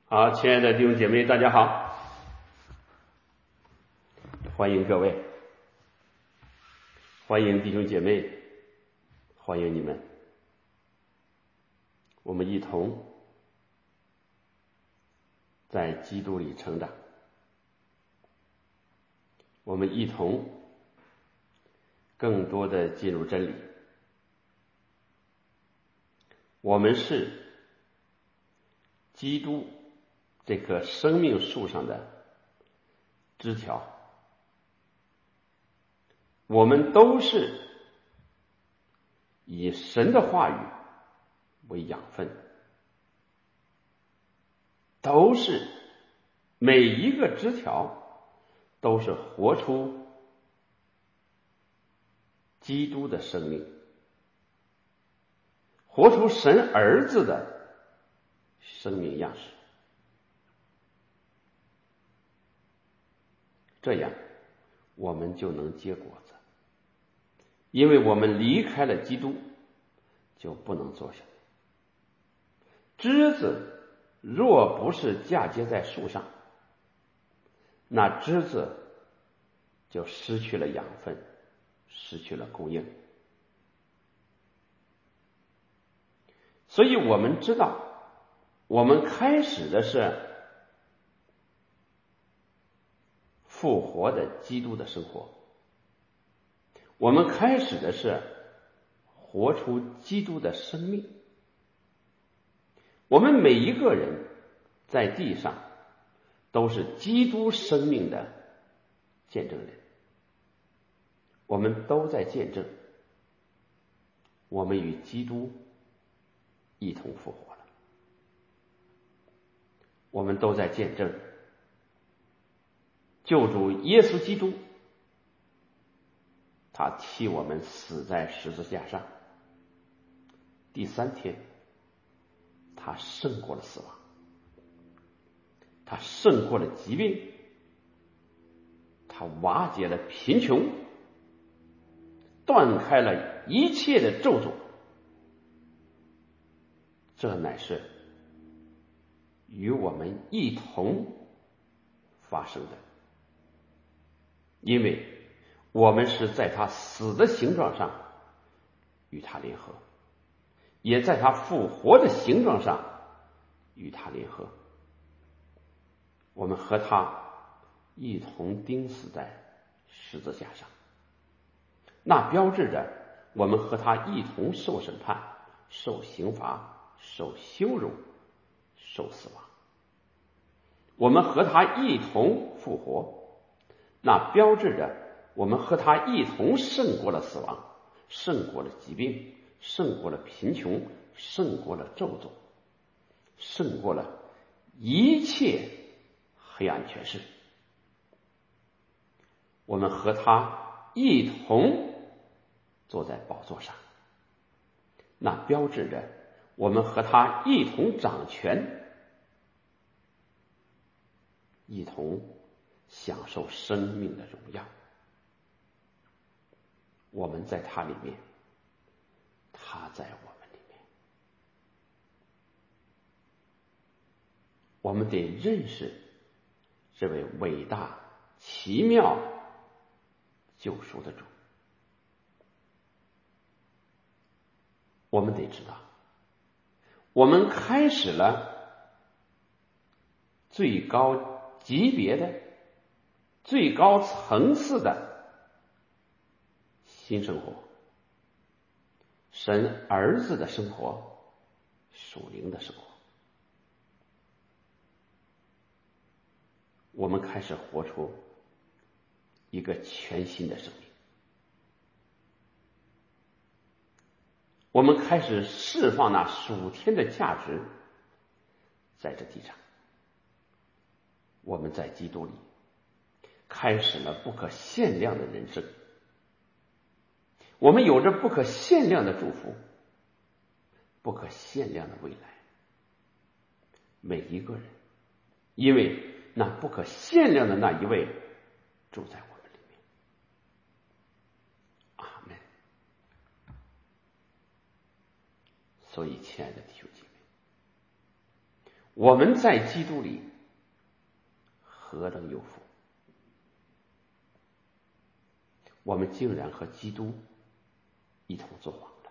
好，亲爱的弟兄姐妹，大家好，欢迎各位，欢迎弟兄姐妹，欢迎你们，我们一同在基督里成长，我们一同更多的进入真理。我们是基督这棵生命树上的枝条，我们都是以神的话语为养分，都是每一个枝条都是活出基督的生命，活出神儿子的生命样式。这样我们就能结果子，因为我们离开了基督就不能做什么。枝子若不是嫁接在树上，那枝子就失去了养分，失去了供应。所以我们知道，我们开始的是复活的基督的生活，我们开始的是活出基督的生命。我们每一个人在地上都是基督生命的见证人，我们都在见证我们与基督一同复活了，我们都在见证救主耶稣基督，他替我们死在十字架上，第三天他胜过了死亡，他胜过了疾病，他瓦解了贫穷，断开了一切的咒诅。这乃是与我们一同发生的，因为我们是在他死的形状上与他联合，也在他复活的形状上与他联合。我们和他一同钉死在十字架上，那标志着我们和他一同受审判、受刑罚、受羞辱、受死亡。我们和他一同复活，那标志着我们和他一同胜过了死亡，胜过了疾病，胜过了贫穷，胜过了咒诅，胜过了一切黑暗权势。我们和他一同坐在宝座上，那标志着我们和他一同掌权，一同享受生命的荣耀。我们在他里面，他在我们里面。我们得认识这位伟大奇妙救赎的主。我们得知道，我们开始了最高级别的、最高层次的新生活，神儿子的生活，属灵的生活。我们开始活出一个全新的生命，我们开始释放那属天的价值在这地上。我们在基督里开始了不可限量的人生，我们有着不可限量的祝福，不可限量的未来。每一个人，因为那不可限量的那一位住在我们里面。阿们。所以亲爱的弟兄姐妹， 我们在基督里何等有福！我们竟然和基督一同作王了，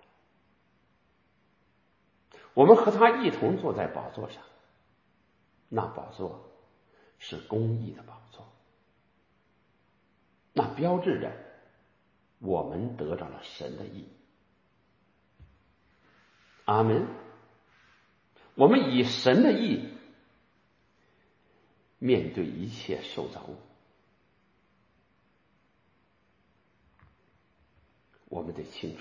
我们和他一同坐在宝座上，那宝座是公义的宝座，那标志着我们得到了神的义。阿们。我们以神的义面对一切受造物。我们得清楚，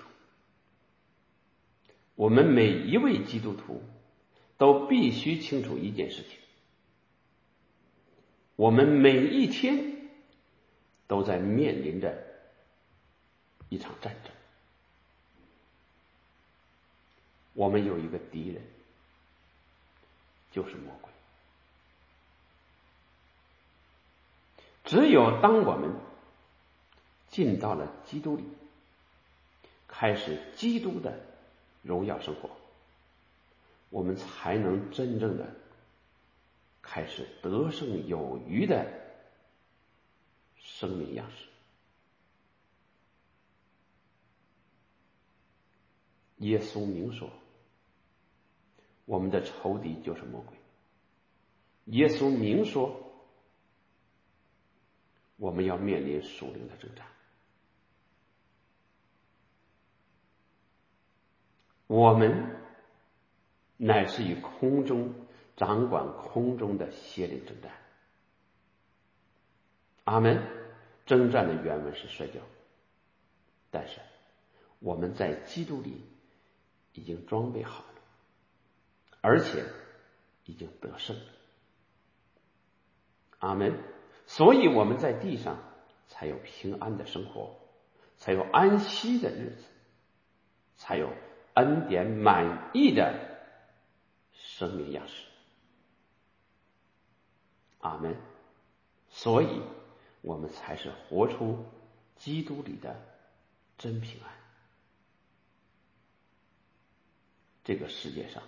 我们每一位基督徒都必须清楚一件事情，我们每一天都在面临着一场战争。我们有一个敌人，就是魔鬼。只有当我们进到了基督里，开始基督的荣耀生活，我们才能真正的开始得胜有余的生命样式。耶稣明说，我们的仇敌就是魔鬼。耶稣明说，我们要面临属灵的征战。我们乃是以空中掌管空中的邪灵征战。阿们。征战的原文是摔跤，但是我们在基督里已经装备好了，而且已经得胜了。阿们。所以我们在地上才有平安的生活，才有安息的日子，才有恩典满意的生命样式。阿们。所以我们才是活出基督里的真平安。这个世界上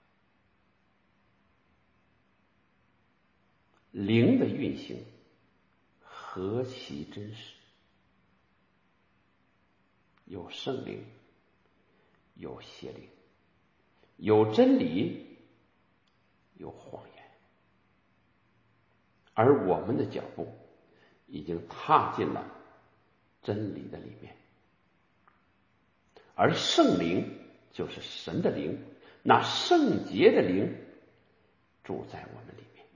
灵的运行何其真实，有圣灵，有邪灵，有真理，有谎言，而我们的脚步已经踏进了真理的里面，而圣灵就是神的灵，那圣洁的灵住在我们里面。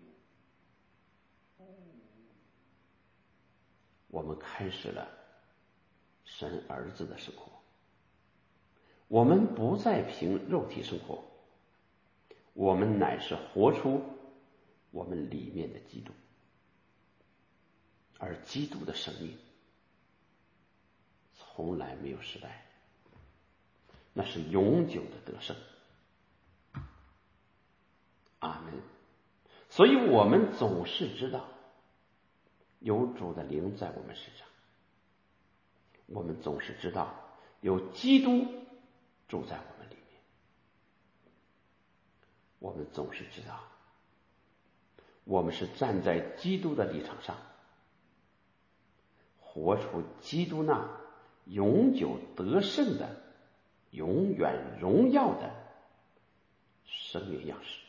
我们开始了神儿子的生活，我们不再凭肉体生活，我们乃是活出我们里面的基督，而基督的生命从来没有失败，那是永久的得胜。阿们。所以我们总是知道有主的灵在我们身上，我们总是知道有基督住在我们里面，我们总是知道我们是站在基督的立场上，活出基督那永久得胜的永远荣耀的生命样式。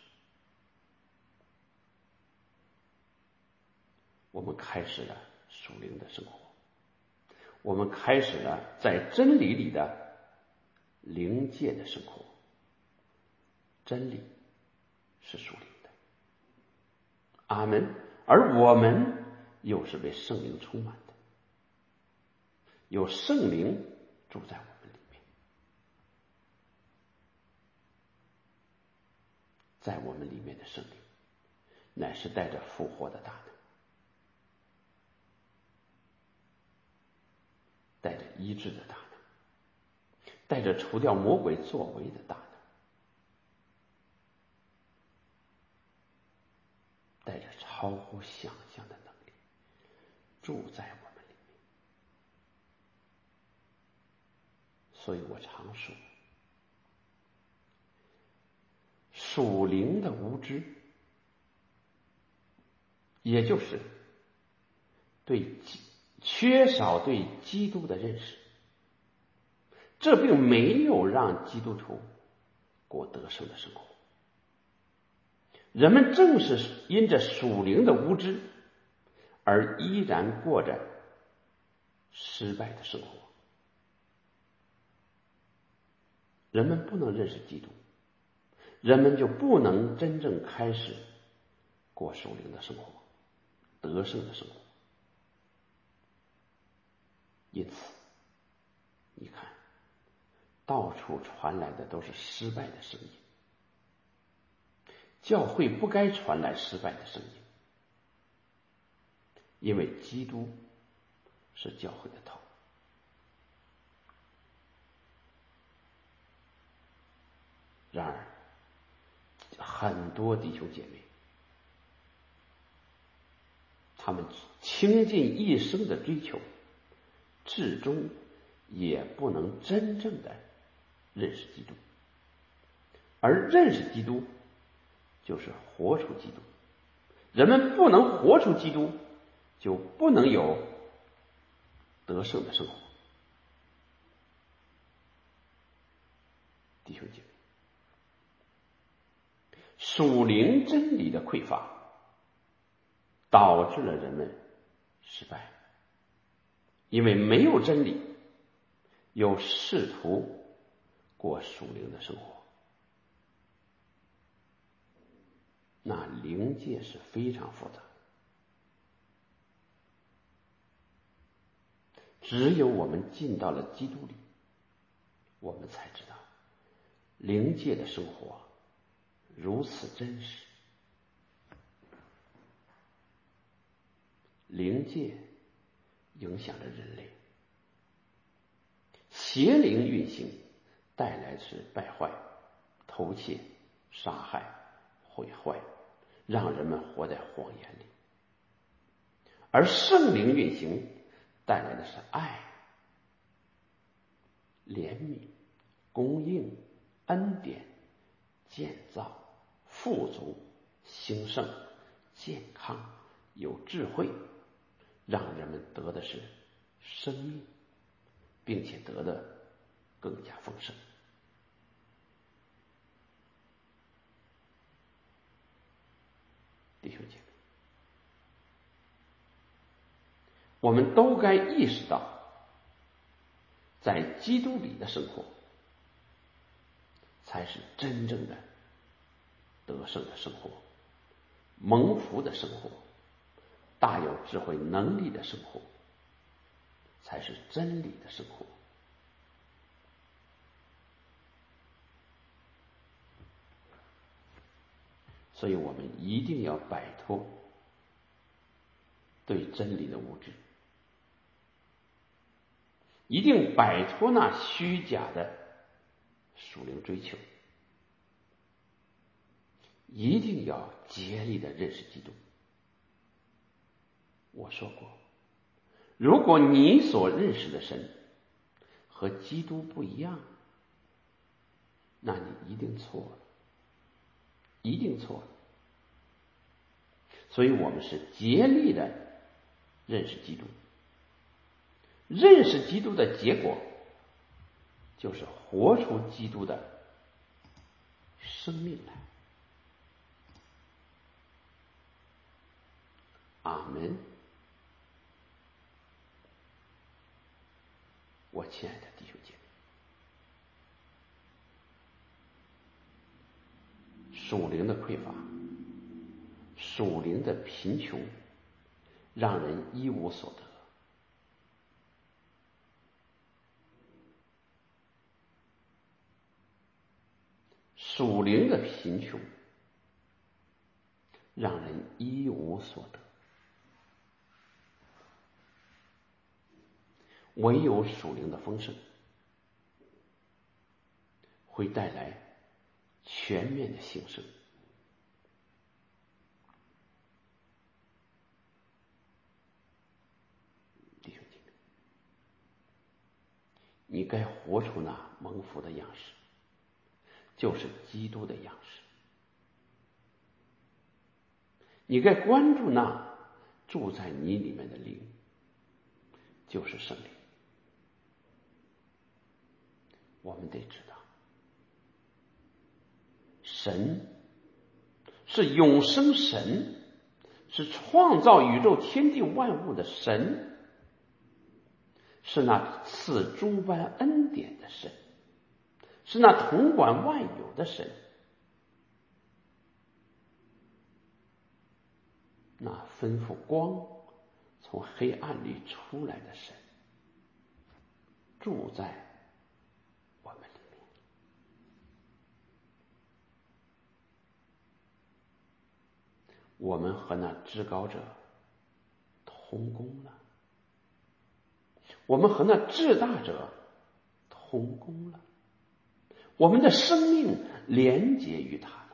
我们开始了属灵的生活，我们开始了在真理里的灵界的生活。真理是属灵的，阿们。而我们又是被圣灵充满的，有圣灵住在我们里面，在我们里面的圣灵乃是带着复活的大能，带着医治的大能，带着除掉魔鬼作为的大能，带着超乎想象的能力住在我们里面。所以我常说，属灵的无知也就是缺少对基督的认识。这并没有让基督徒过得胜的生活。人们正是因着属灵的无知而依然过着失败的生活。人们不能认识基督，人们就不能真正开始过属灵的生活，得胜的生活。因此你看，到处传来的都是失败的声音。教会不该传来失败的声音，因为基督是教会的头。然而很多弟兄姐妹，他们倾尽一生的追求，至终也不能真正的认识基督。而认识基督就是活出基督。人们不能活出基督，就不能有得胜的生活。弟兄姐妹，属灵真理的匮乏导致了人们失败，因为没有真理，又试图过属灵的生活，那灵界是非常复杂。只有我们进到了基督里，我们才知道灵界的生活如此真实。灵界影响着人类，邪灵运行带来的是败坏、偷窃、杀害、毁坏，让人们活在谎言里。而圣灵运行带来的是爱、怜悯、供应、恩典、建造、富足、兴盛、健康、有智慧，让人们得的是生命，并且得的更加丰盛。弟兄姐妹，我们都该意识到，在基督里的生活才是真正的得胜的生活，蒙福的生活，大有智慧能力的生活，才是真理的生活。所以我们一定要摆脱对真理的无知，一定摆脱那虚假的属灵追求，一定要竭力的认识基督。我说过，如果你所认识的神和基督不一样，那你一定错了，一定错了。所以我们是竭力的认识基督，认识基督的结果就是活出基督的生命来。阿门。我亲爱的弟兄姐妹，属灵的匮乏，属灵的贫穷，让人一无所得。属灵的贫穷，让人一无所得。唯有属灵的丰盛，会带来全面的兴盛。弟兄姐妹，你该活出那蒙福的样式，就是基督的样式。你该关注那住在你里面的灵就是圣灵。我们得知道，神是永生神，是创造宇宙天地万物的神，是那赐诸般恩典的神，是那统管万有的神，那吩咐光从黑暗里出来的神，住在我们里面。我们和那至高者同工了，我们和那至大者同工了，我们的生命连结于他了，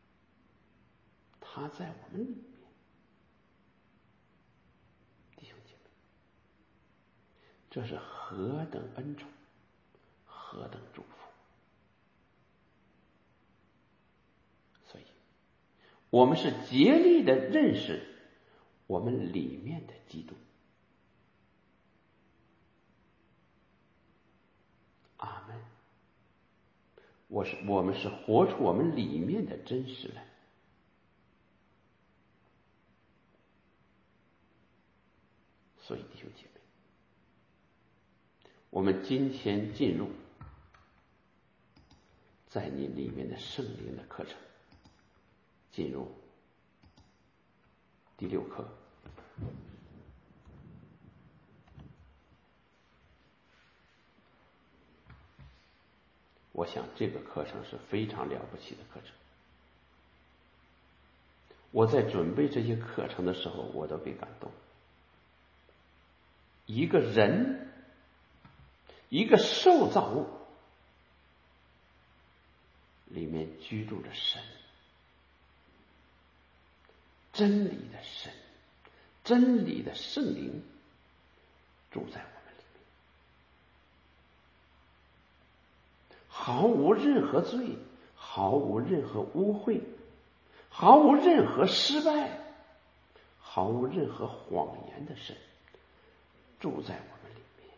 他在我们里面。弟兄姐妹，这是何等恩宠，何等祝福！所以我们是竭力的认识我们里面的基督。阿门。我们是活出我们里面的真实来。所以弟兄姐妹，我们今天进入在你里面的圣灵的课程，进入第6课。我想这个课程是非常了不起的课程。我在准备这些课程的时候，我都被感动。一个人，一个受造物，里面居住着神，真理的神，真理的圣灵住在我们里面，毫无任何罪，毫无任何污秽，毫无任何失败，毫无任何谎言的神住在我们里面。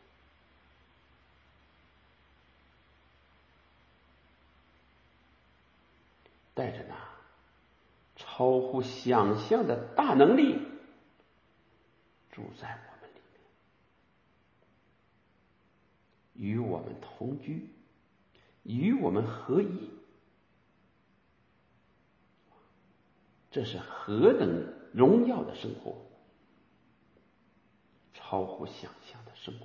带着那超乎想象的大能力住在我们里面，与我们同居，与我们合一。这是何等荣耀的生活，超乎想象的生活。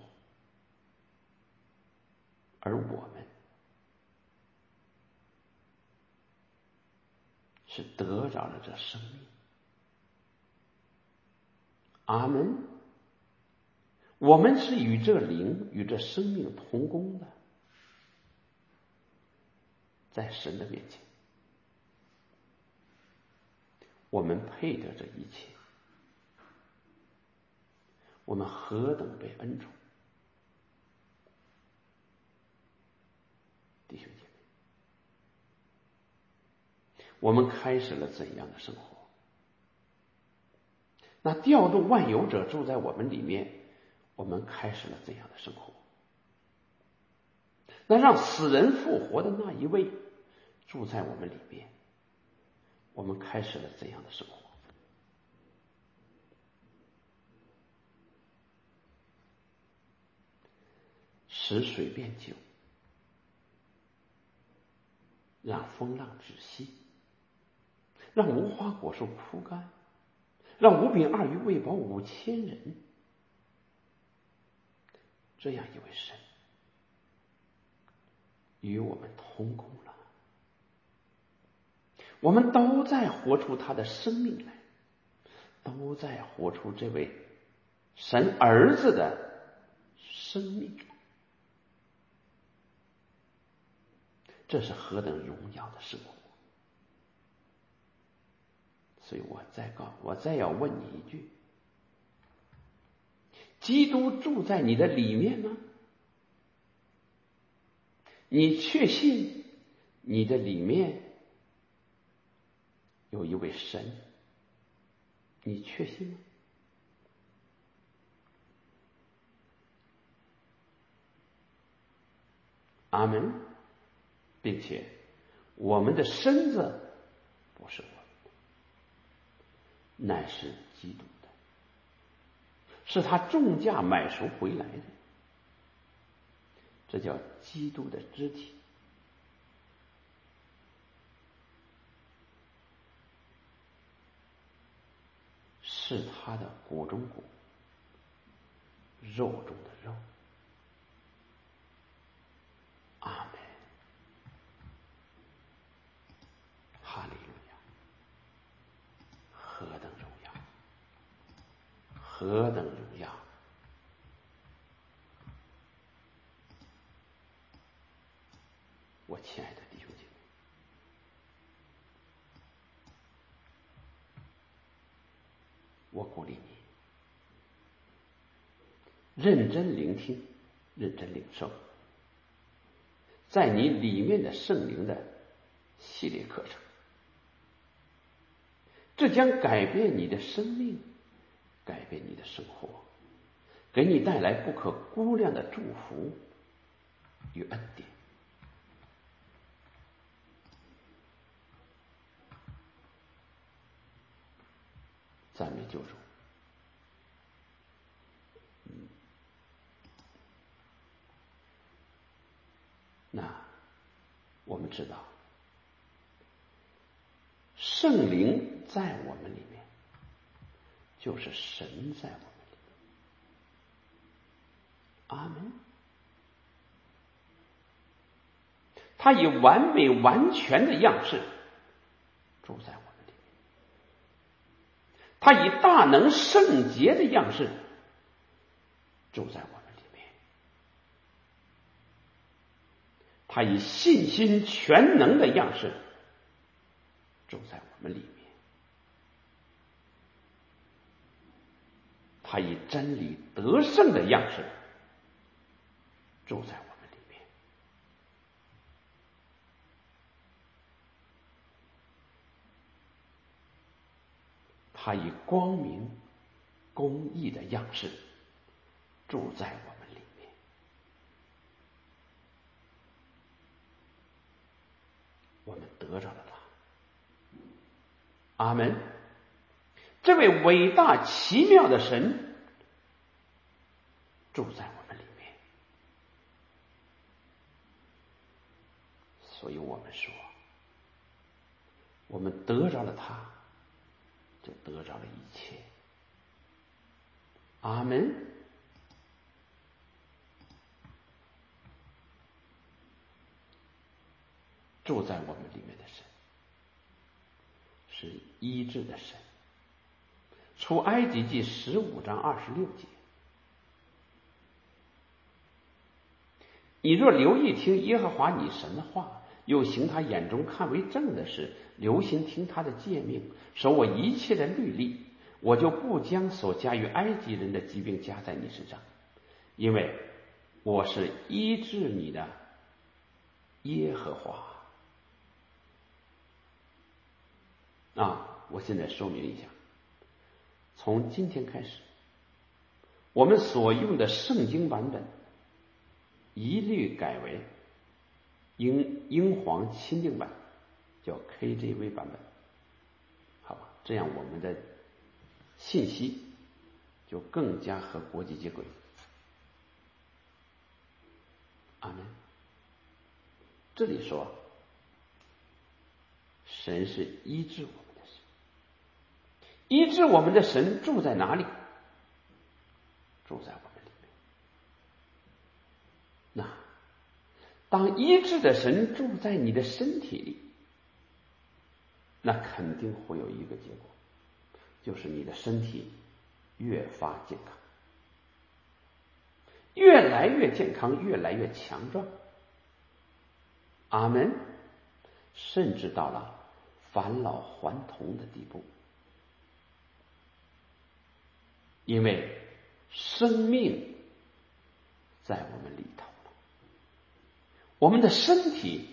而我们是得着了这生命。阿门。我们是与这灵，与这生命同工的，在神的面前，我们配得这一切。我们何等被恩宠！弟兄姐妹，我们开始了怎样的生活？那调动万有者住在我们里面，我们开始了怎样的生活？那让死人复活的那一位住在我们里面，我们开始了怎样的生活？使水变酒，让风浪止息，让无花果树枯干，让5饼2鱼喂饱5000人。这样一位神与我们同工了，我们都在活出他的生命来，都在活出这位神儿子的生命。这是何等荣耀的生活！所以我再要问你一句：基督住在你的里面吗？你确信你的里面有一位神？你确信吗？ 阿门。并且我们的身子不是我们的，乃是基督的，是他重价买赎回来的，这叫基督的肢体。是他的骨中骨，肉中的肉。阿门。哈利路亚！何等荣耀！何等荣耀！我亲爱的弟兄姐妹，我鼓励你认真聆听，认真领受，在你里面的圣灵的系列课程，这将改变你的生命，改变你的生活，给你带来不可估量的祝福与恩典。赞美救主。那我们知道，圣灵在我们里面，就是神在我们里面。阿门。他以完美完全的样式住在我们里面，他以大能圣洁的样式住在我们里面，他以信心全能的样式住在我们里面，他以真理得胜的样式住在我们里面。他以光明公义的样式住在我们里面。我们得着了他。阿门。这位伟大奇妙的神住在我们里面。所以我们说，我们得着了他，就得着了一切。阿门。住在我们里面的神是医治的神。出埃及记15章26节，你若留意听耶和华你神的话，又行他眼中看为正的事，留心听他的诫命，守我一切的律例，我就不将所加于埃及人的疾病加在你身上，因为我是医治你的耶和华。我现在说明一下，从今天开始，我们所用的圣经版本一律改为英皇钦定版，叫 KJV 版本，好吧？这样我们的信息就更加和国际接轨。阿门。这里说，神是医治我们的神，医治我们的神住在哪里？住在我们里面。那当医治的神住在你的身体里，那肯定会有一个结果，就是你的身体越发健康，越来越健康，越来越强壮。阿门。甚至到了返老还童的地步，因为生命在我们里头了。我们的身体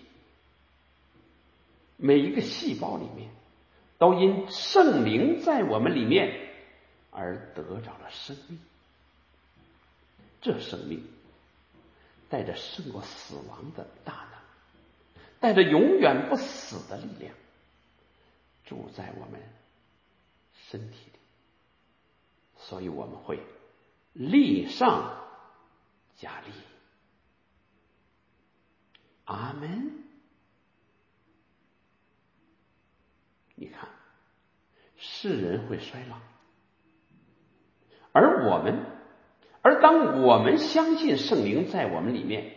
每一个细胞里面都因圣灵在我们里面而得着了生命。这生命带着胜过死亡的大能，带着永远不死的力量，住在我们身体里，所以我们会力上加力。阿门。你看，世人会衰老，而当我们相信圣灵在我们里面，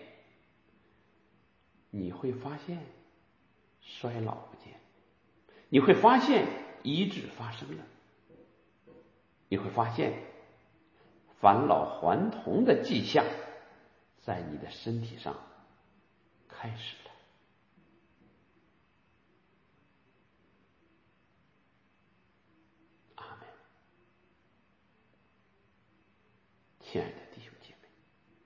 你会发现衰老不见，你会发现医治发生了，你会发现返老还童的迹象在你的身体上开始了。阿门。亲爱的弟兄姐妹，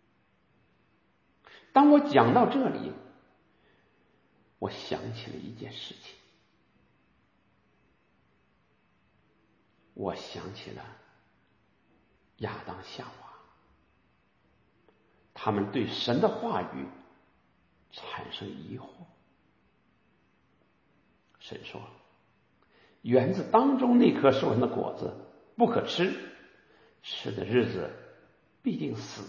当我讲到这里，我想起了一件事情，我想起了亚当夏娃，他们对神的话语产生疑惑。神说，园子当中那棵树上的果子不可吃，吃的日子必定死。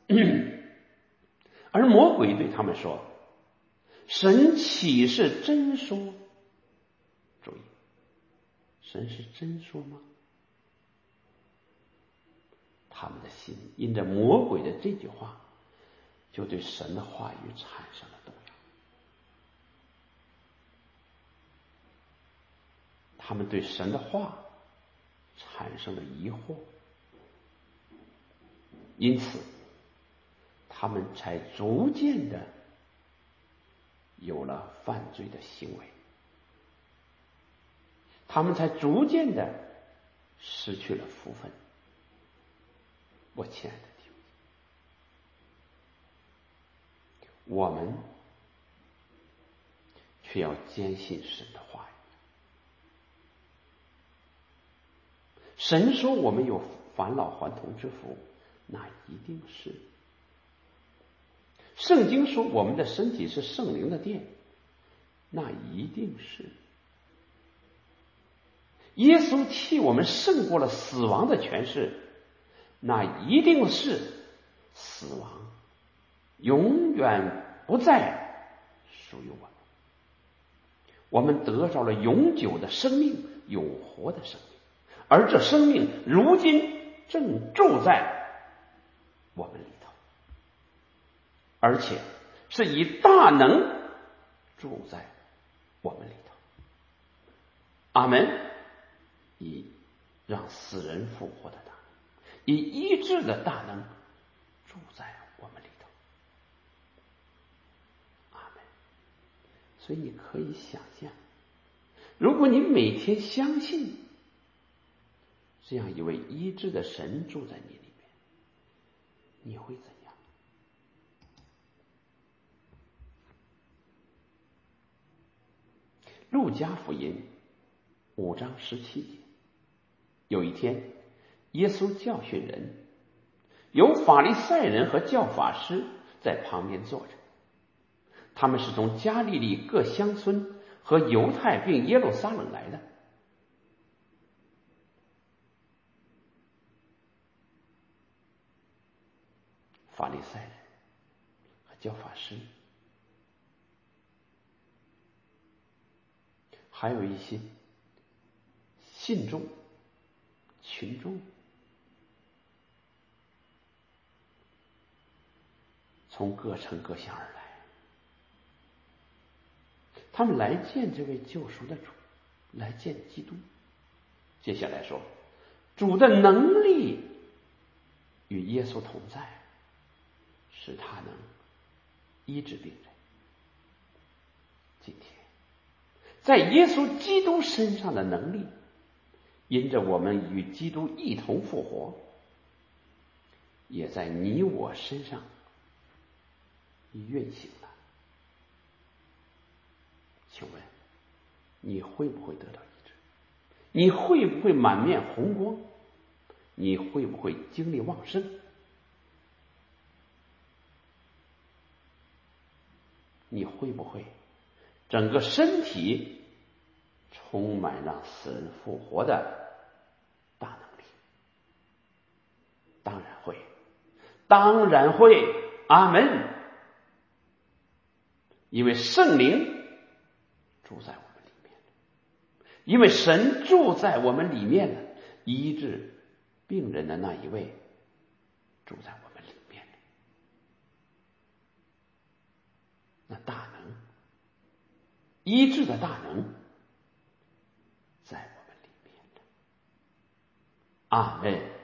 而魔鬼对他们说，神岂是真说？注意，神是真说吗？他们的心因着魔鬼的这句话，就对神的话语产生了动摇。他们对神的话产生了疑惑，因此他们才逐渐的有了犯罪的行为，他们才逐渐的失去了福分。我亲爱的弟兄，我们却要坚信神的话语。神说我们有返老还童之福，那一定是。圣经说我们的身体是圣灵的殿，那一定是。耶稣替我们胜过了死亡的权势，那一定是死亡永远不再属于我们。我们得着了永久的生命，永活的生命，而这生命如今正住在我们里头，而且是以大能住在我们里头。阿门。以让死人复活的大能，以医治的大能住在我们里头。阿门。所以你可以想象，如果你每天相信这样一位医治的神住在你里面，你会怎样？路加福音5章17节，有一天耶稣教训人，有法利赛人和教法师在旁边坐着，他们是从加利利各乡村和犹太并耶路撒冷来的。法利赛人和教法师，还有一些信众群众，从各城各乡而来，他们来见这位救赎的主，来见基督。接下来说，主的能力与耶稣同在，使他能医治病人。今天在耶稣基督身上的能力，因着我们与基督一同复活，也在你我身上运行了。请问你会不会得到医治？你会不会满面红光？你会不会精力旺盛？ 你会不会整个身体充满让死人复活的大能力？当然会，当然会，阿门。因为圣灵住在我们里面，因为神住在我们里面了，医治病人的那一位住在我们里面，那大能，医治的大能在我们里面。阿门。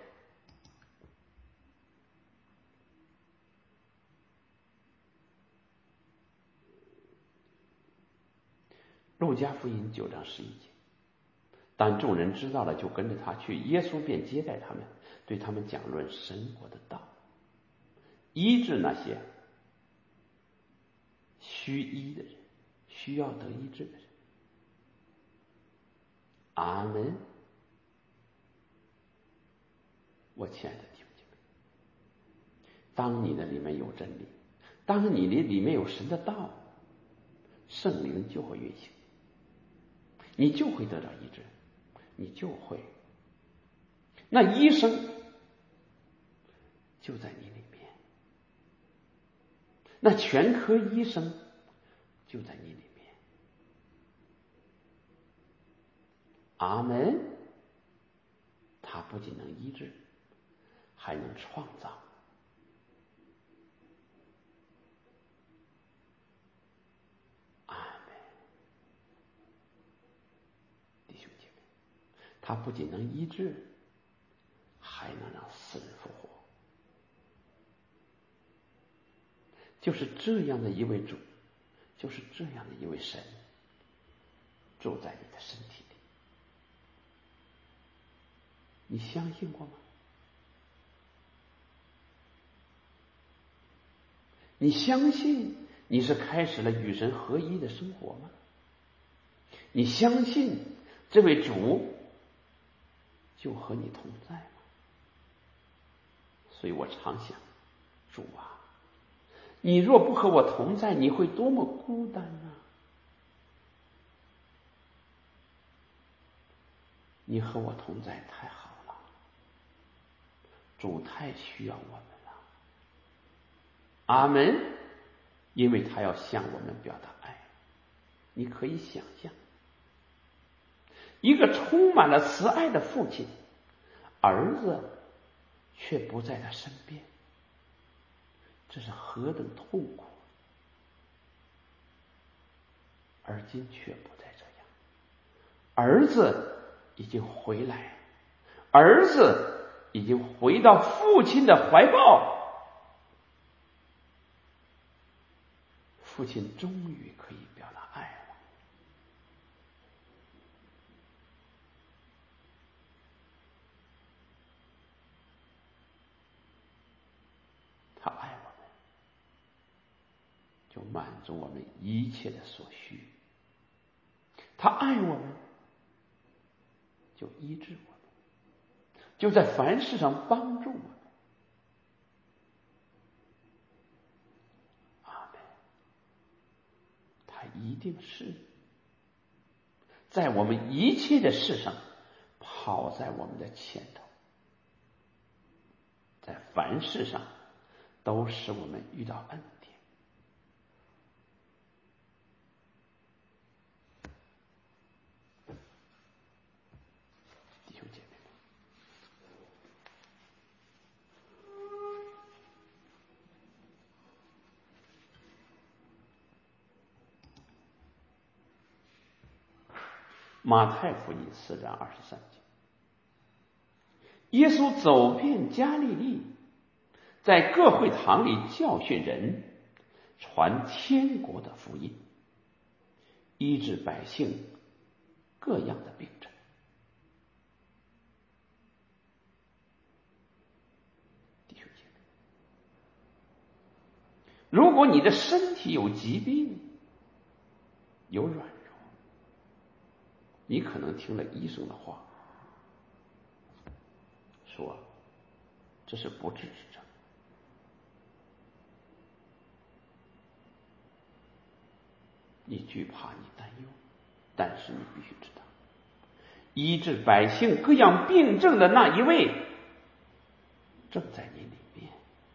路加福音9章11节，当众人知道了，就跟着他去，耶稣便接待他们，对他们讲论神国的道，医治那些需医的人，需要得医治的人。阿门。我亲爱的弟兄姐妹，当你的里面有真理，当你的里面有神的道，圣灵就会运行，你就会得到医治，你就会，那医生就在你里面，那全科医生就在你里面。阿门。他不仅能医治，还能创造。阿门。弟兄姐妹，他不仅能医治，还能让死人复活。就是这样的一位主，就是这样的一位神，住在你的身体里。你相信过吗？你相信你是开始了与神合一的生活吗？你相信这位主就和你同在吗？所以我常想，主啊，你若不和我同在，你会多么孤单啊！你和我同在太好了，主太需要我们了。阿门。因为他要向我们表达爱。你可以想象，一个充满了慈爱的父亲，儿子却不在他身边，这是何等痛苦！而今却不再这样，儿子已经回来，儿子已经回到父亲的怀抱，父亲终于可以表达爱了。他爱我们，就满足我们一切的所需；他爱我们，就医治我们，就在凡事上帮助我们。阿门。他一定是在我们一切的事上跑在我们的前头，在凡事上都使我们遇到恩典。弟兄姐妹们，马太福音4章23节，耶稣走遍加利利，在各会堂里教训人，传天国的福音，医治百姓各样的病症。弟兄姐妹，如果你的身体有疾病，有软弱，你可能听了医生的话，说这是不治之症。 你惧怕，你担忧，但是你必须知道，医治百姓各样病症的那一位正在你里面，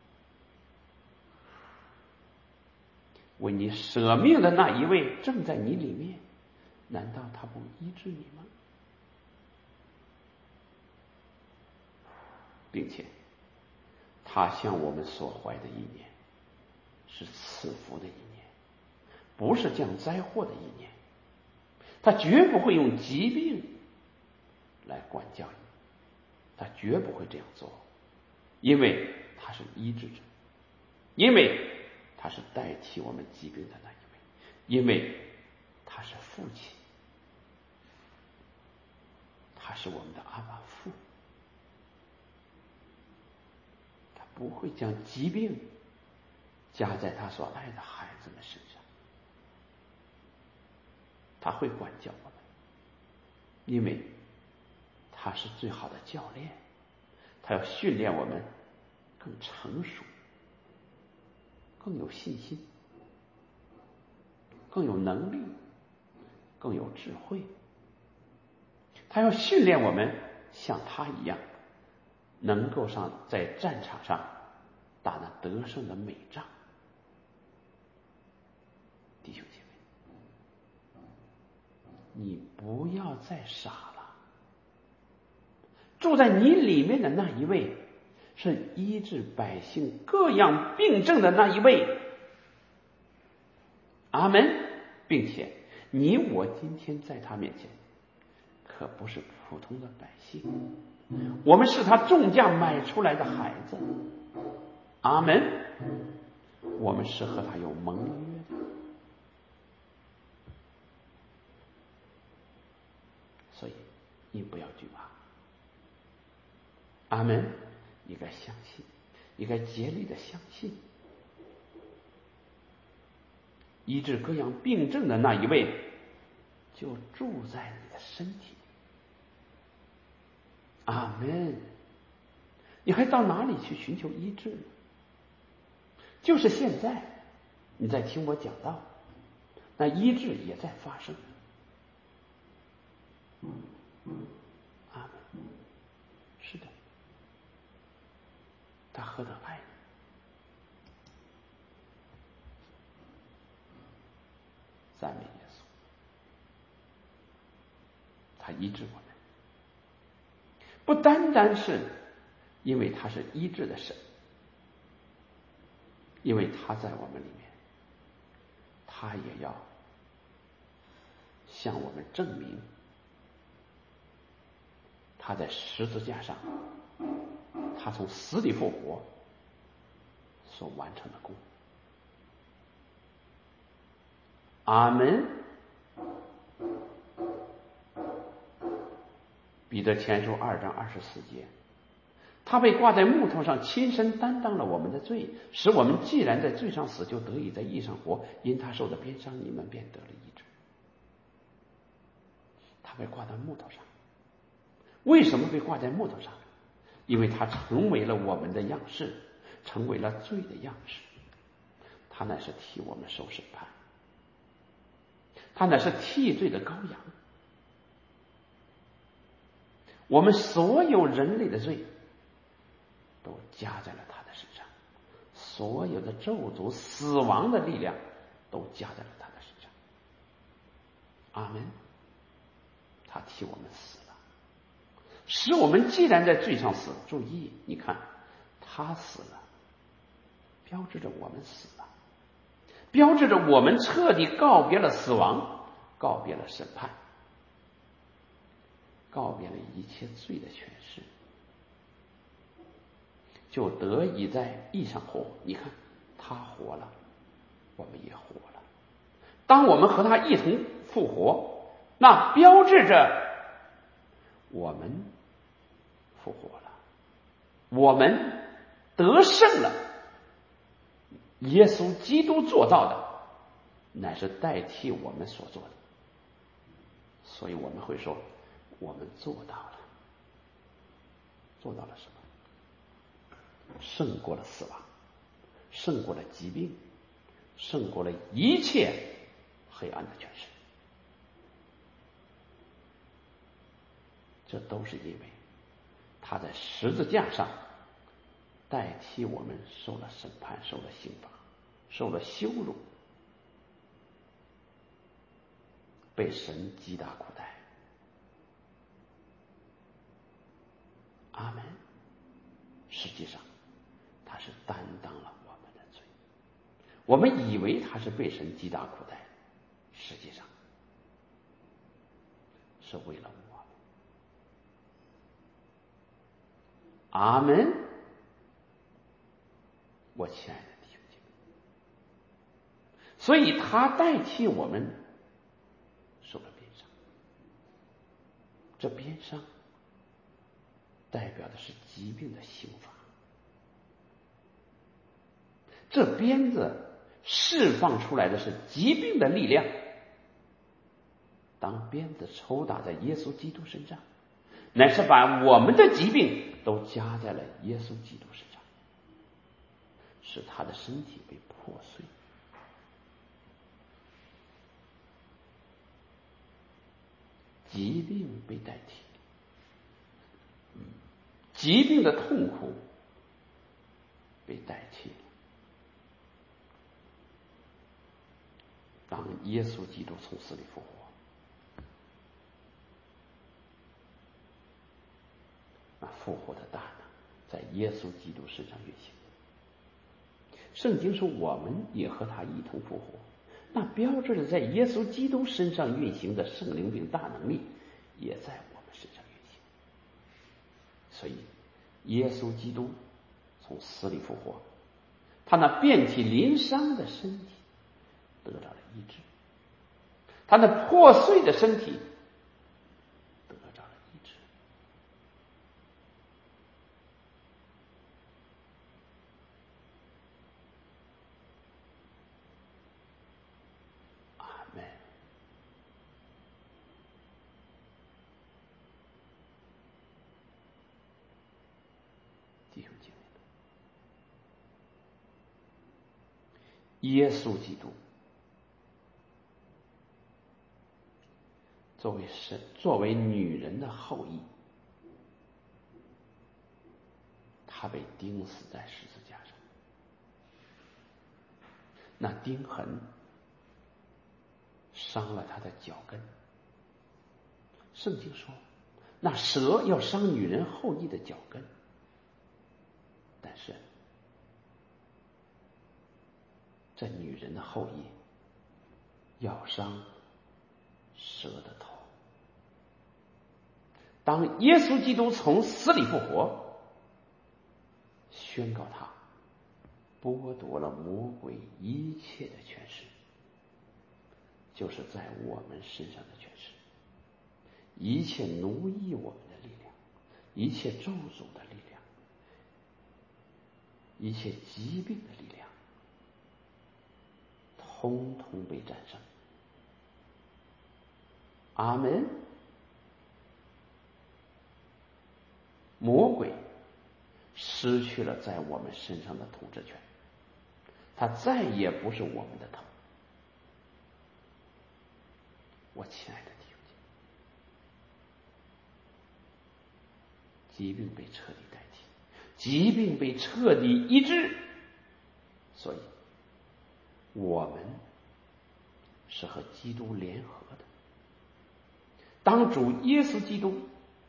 为你舍命的那一位正在你里面，难道他不医治你吗？并且他向我们所怀的意念是赐福的意念，不是降灾祸的意念。他绝不会用疾病来管教你，他绝不会这样做，因为他是医治者，因为他是代替我们疾病的那一位，因为他是父亲，他是我们的阿爸父，他不会将疾病加在他所爱的孩子们身上，他会管教我们，因为他是最好的教练，他要训练我们更成熟，更有信心，更有能力，更有智慧。他要训练我们像他一样，能够在战场上打那得胜的美仗。弟兄姐妹，你不要再傻了，住在你里面的那一位是医治百姓各样病症的那一位。阿门。并且你我今天在他面前可不是普通的百姓，我们是他重价买出来的孩子。阿门。我们是和他有盟约的，所以你不要惧怕。阿门。你该相信，你该竭力的相信，医治各样病症的那一位就住在你的身体里。阿门。你还到哪里去寻求医治呢？就是现在你在听我讲道，那医治也在发生。阿门。是的，他何等爱你。赞美耶稣，他医治我们，不单单是因为他是医治的神，因为他在我们里面，他也要向我们证明他在十字架上，他从死里复活所完成的功。阿门。彼得前书2章24节，他被挂在木头上，亲身担当了我们的罪，使我们既然在罪上死，就得以在义上活。因他受的鞭伤，你们便得了医治。他被挂在木头上，为什么被挂在木头上？因为他成为了我们的样式，成为了罪的样式。他乃是替我们受审判，他乃是替罪的羔羊。我们所有人类的罪都加在了他的身上，所有的咒诅、死亡的力量都加在了他的身上。阿门。他替我们死了，使我们既然在罪上死，注意，你看，他死了，标志着我们死了，标志着我们彻底告别了死亡，告别了审判，告别了一切罪的权势，就得以在义上活。你看，他活了，我们也活了。当我们和他一同复活，那标志着我们复活了，我们得胜了。耶稣基督做到的，乃是代替我们所做的，所以我们会说，我们做到了。做到了什么？胜过了死亡，胜过了疾病，胜过了一切黑暗的权势。这都是因为他在十字架上代替我们受了审判，受了刑罚，受了羞辱，被神击打苦待。阿们。实际上他是担当了我们的罪，我们以为他是被神击打苦待，实际上是为了我们。阿们。我亲爱的弟兄姐妹，所以他代替我们受了鞭伤，这鞭伤代表的是疾病的刑罚，这鞭子释放出来的是疾病的力量。当鞭子抽打在耶稣基督身上，乃是把我们的疾病都加在了耶稣基督身上，使他的身体被破碎，疾病被代替，疾病的痛苦被代替。当耶稣基督从死里复活，那复活的大能在耶稣基督身上运行。圣经说我们也和他一同复活，那标志着在耶稣基督身上运行的圣灵并大能力也在我们身上运行。所以耶稣基督从死里复活，他那遍体鳞伤的身体得到了医治，他那破碎的身体得到了医治。阿们。弟兄姐妹，耶稣基督作为女人的后裔，他被钉死在十字架上，那钉痕伤了他的脚跟。圣经说那蛇要伤女人后裔的脚跟，但是这女人的后裔要伤蛇的头。当耶稣基督从死里复活，宣告他剥夺了魔鬼一切的权势，就是在我们身上的权势，一切奴役我们的力量，一切咒诅的力量，一切疾病的力量，通通被战胜。阿们。魔鬼失去了在我们身上的统治权，他再也不是我们的头。我亲爱的弟兄姐妹，疾病被彻底代替，疾病被彻底医治，所以我们是和基督联合的。当主耶稣基督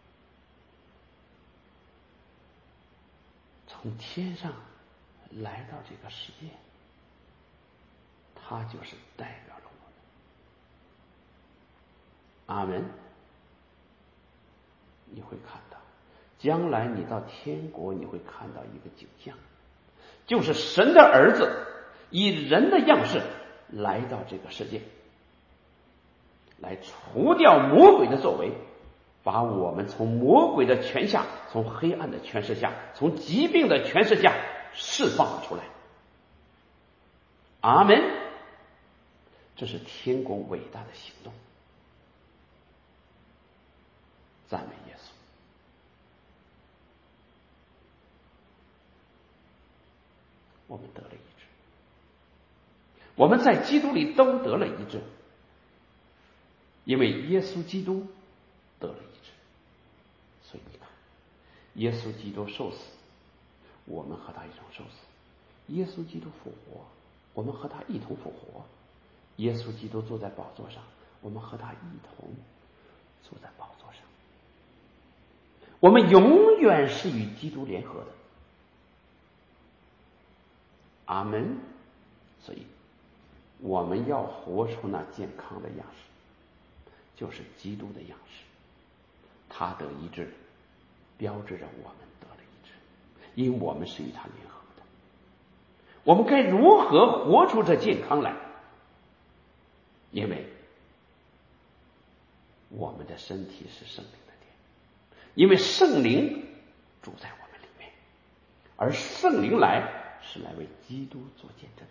从天上来到这个世界，他就是代表了我们。阿们。你会看到将来你到天国，你会看到一个景象，就是神的儿子以人的样式来到这个世界，来除掉魔鬼的作为，把我们从魔鬼的权下，从黑暗的权势下，从疾病的权势下释放出来。阿们。这是天国伟大的行动。赞美耶稣。我们得了医治，我们在基督里都得了医治。 因为耶稣基督得了医治。所以你看，耶稣基督受死，我们和他一同受死；耶稣基督复活，我们和他一同复活；耶稣基督坐在宝座上，我们和他一同坐在宝座上。我们永远是与基督联合的。阿门。所以我们要活出那健康的样式，就是基督的样式。他得医治，标志着我们得了医治，因我们是与他联合的。我们该如何活出这健康来？因为我们的身体是圣灵的殿，因为圣灵住在我们里面，而圣灵来是来为基督做见证的。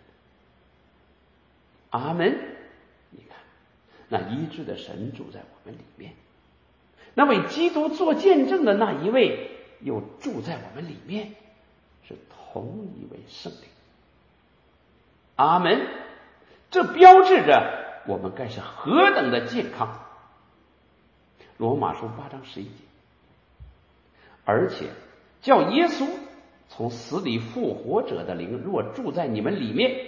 阿门。你看，那医治的神住在我们里面，那为基督做见证的那一位又住在我们里面，是同一位圣灵。阿门。这标志着我们该是何等的健康。罗马书8章11节，而且叫耶稣从死里复活者的灵若住在你们里面。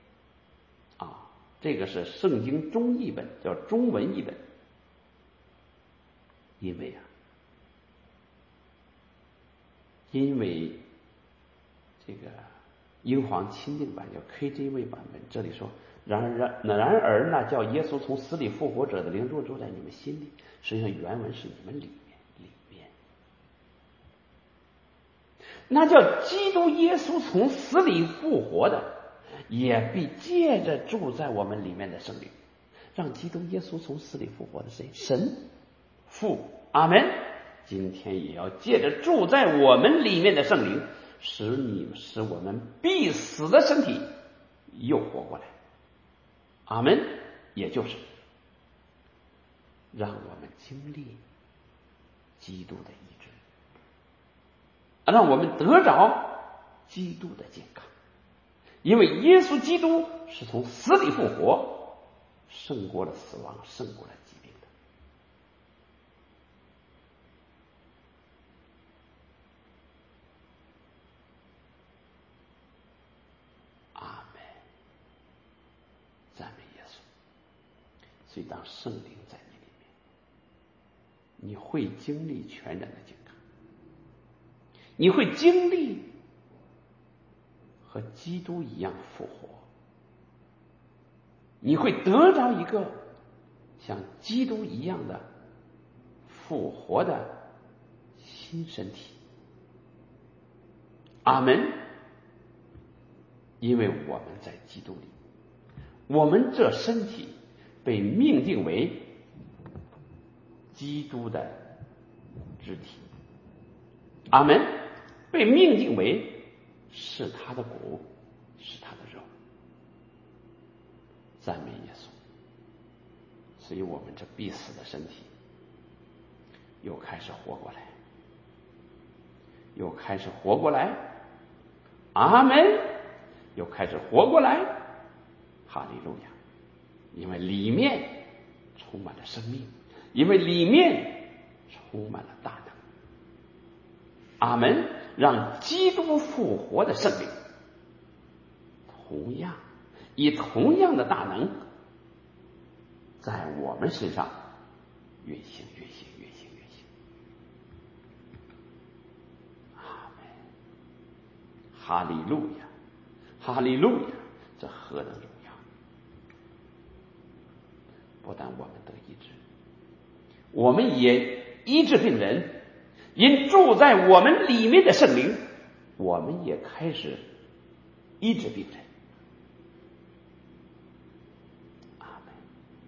这个是圣经中译本，叫中文译本。因为这个英皇钦定版叫 KJV 版本，这里说然而那叫耶稣从死里复活者的灵若住在你们心里，实际上原文是你们里面，那叫基督耶稣从死里复活的，也必借着住在我们里面的圣灵，让基督耶稣从死里复活的谁？神父。阿门。今天也要借着住在我们里面的圣灵，使我们必死的身体又活过来。阿门。也就是让我们经历基督的医治，让我们得着基督的健康。因为耶稣基督是从死里复活，胜过了死亡，胜过了疾病的。阿门。赞美耶稣。所以当圣灵在你里面，你会经历全然的健康，你会经历和基督一样复活，你会得着一个像基督一样的复活的新身体。阿门。因为我们在基督里，我们这身体被命定为基督的肢体。阿门。被命定为是他的骨，是他的肉。赞美耶稣。所以我们这必死的身体又开始活过来，又开始活过来。阿门。又开始活过来。哈利路亚。因为里面充满了生命，因为里面充满了大能。阿门。让基督复活的圣灵以同样的大能在我们身上运行。阿门。哈利路亚，哈利路亚。这何等荣耀！不但我们得医治，我们也医治病人。因住在我们里面的圣灵，我们也开始医治病人。阿门。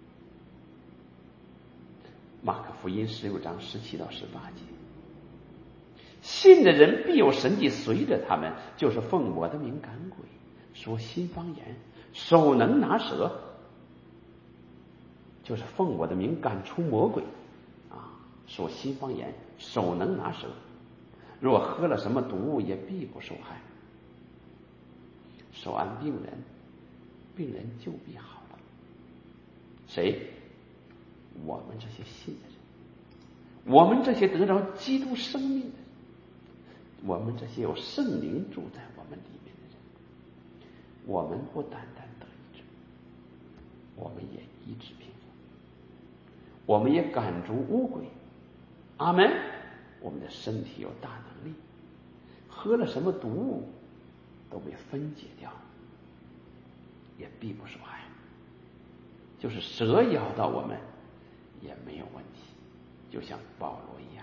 马可福音16章17到18节，信的人必有神迹随着他们，就是奉我的名赶鬼，说新方言，手能拿蛇，就是奉我的名赶出魔鬼，说新方言，手能拿蛇，若喝了什么毒物也必不受害。手按病人就必好了。谁？ 我们这些信的人，我们这些得着基督生命的人，我们这些有圣灵住在我们里面的人，我们不单单得医治，我们也医治贫穷，我们也赶逐污鬼。阿们。我们的身体有大能力，喝了什么毒物都被分解掉，也必不受害。就是蛇咬到我们也没有问题，就像保罗一样，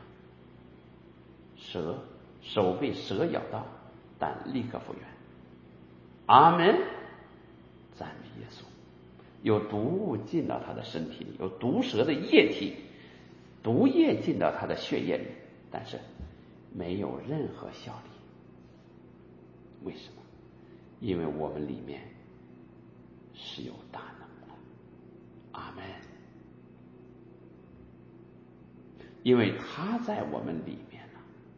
手被蛇咬到，但立刻复原。阿们。赞美耶稣。有毒物进到他的身体里，有毒蛇的液体毒液进到他的血液里，但是没有任何效力。为什么？因为我们里面是有大能的。阿们。因为他在我们里面了，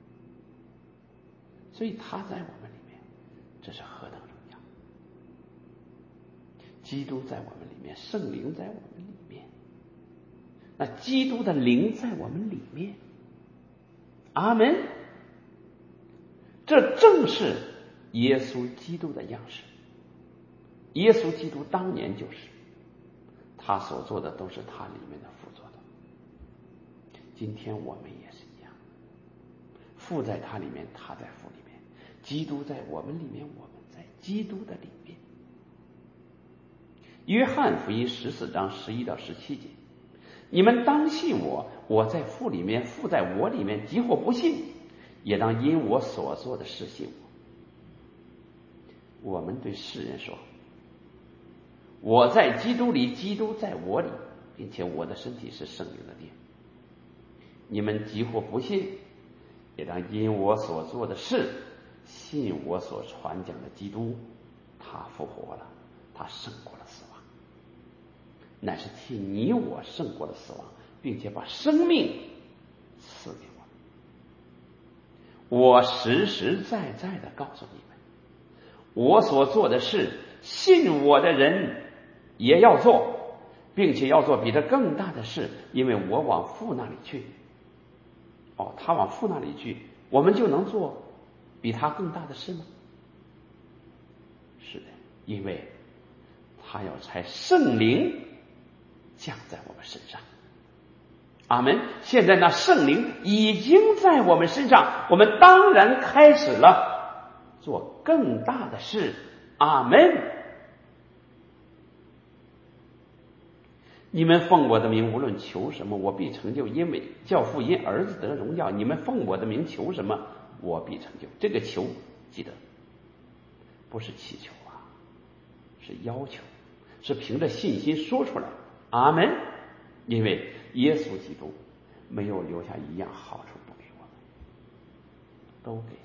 所以他在我们里面，这是何等荣耀！基督在我们里面，圣灵在我们里面，那基督的灵在我们里面。阿们。这正是耶稣基督的样式。耶稣基督当年就是，他所做的都是他里面的父做的。今天我们也是一样，父在他里面，他在父里面，基督在我们里面，我们在基督的里面。约翰福音14章11到17节，你们当信我，我在父里面，父在我里面，即或不信，也当因我所做的事信我。我们对世人说，我在基督里，基督在我里，并且我的身体是圣灵的殿。你们即或不信，也当因我所做的事信我所传讲的基督。他复活了，他胜过了死亡，乃是替你我胜过了死亡，并且把生命赐给我们。我实实在在的告诉你们，我所做的事，信我的人也要做，并且要做比这更大的事，因为我往父那里去。他往父那里去，我们就能做比他更大的事吗？是的，因为他要差圣灵降在我们身上。阿们。现在那圣灵已经在我们身上，我们当然开始了做更大的事。阿们。你们奉我的名无论求什么，我必成就，因为叫父因儿子得荣耀。你们奉我的名求什么，我必成就。这个求记得不是祈求啊，是要求，是凭着信心说出来。阿们。因为耶稣基督没有留下一样好处不给我们，都给了。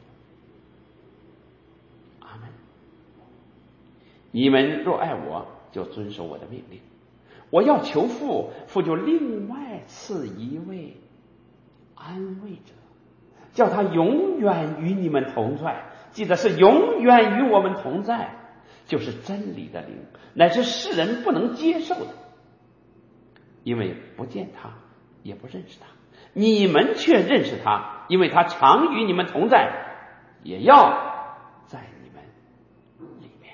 阿们。你们若爱我，就遵守我的命令。我要求父，父就另外赐一位安慰者，叫他永远与你们同在。记得是永远与我们同在，就是真理的灵，乃是世人不能接受的，因为不见他，也不认识他。你们却认识他，因为他常与你们同在，也要在你们里面。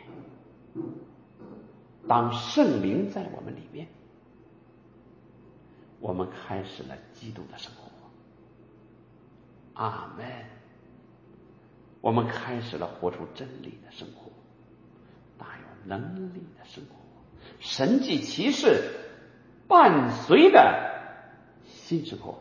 当圣灵在我们里面，我们开始了基督的生活。阿们。我们开始了活出真理的生活，大有能力的生活，神迹奇事伴随的新生活。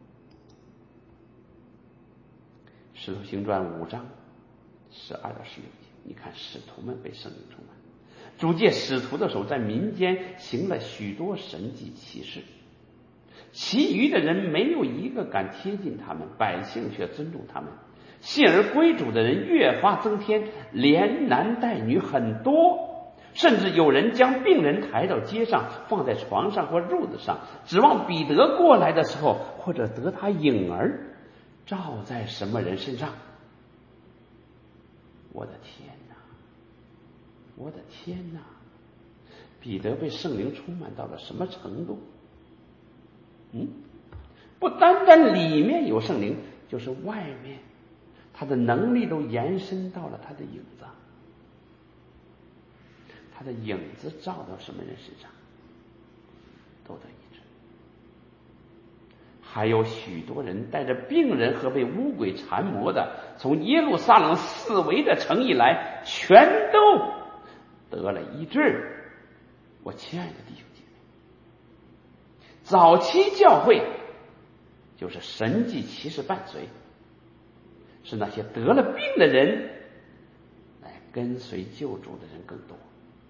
使徒行传5章12到16节，你看使徒们被圣灵充满，主借使徒的手在民间行了许多神迹奇事，其余的人没有一个敢贴近他们，百姓却尊重他们。信而归主的人越发增添，连男带女很多，甚至有人将病人抬到街上，放在床上或褥子上，指望彼得过来的时候，或者得他影儿照在什么人身上。我的天哪，我的天哪，彼得被圣灵充满到了什么程度？ 不单单里面有圣灵，就是外面他的能力都延伸到了他的影子，他的影子照到什么人身上都得医治。还有许多人带着病人和被污鬼缠磨的，从耶路撒冷四围的城邑来，全都得了医治。我亲爱的弟兄姐妹，早期教会就是神迹奇事伴随，是那些得了病的人来跟随救主的人更多。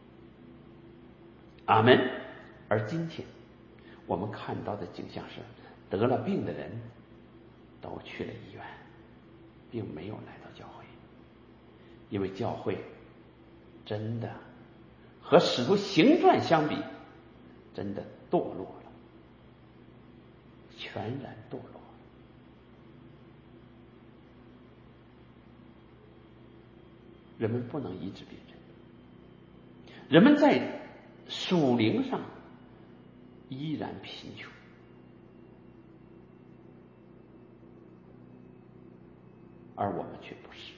阿们。而今天我们看到的景象是，得了病的人都去了医院，并没有来到教会，因为教会真的和使徒行传相比，真的堕落了，全然堕落。人们不能医治病人，人们在属灵上依然贫穷，而我们却不是，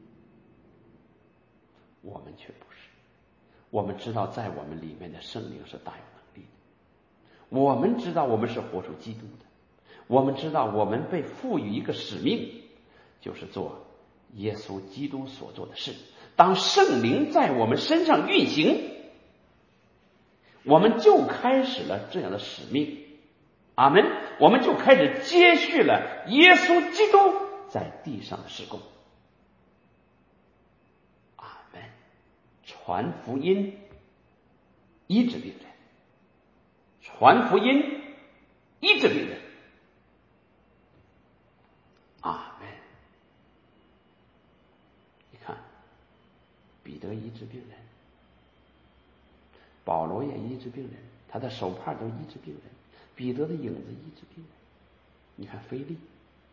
我们却不是。我们知道在我们里面的圣灵是大有能力的，我们知道我们是活出基督的，我们知道我们被赋予一个使命，就是做耶稣基督所做的事。当圣灵在我们身上运行，我们就开始了这样的使命。阿们。我们就开始接续了耶稣基督在地上的事工。阿们。传福音，医治病人；传福音，医治病人。阿们。你看，彼得医治病人，保罗也医治病人，他的手帕都医治病人，彼得的影子医治病人。你看腓利，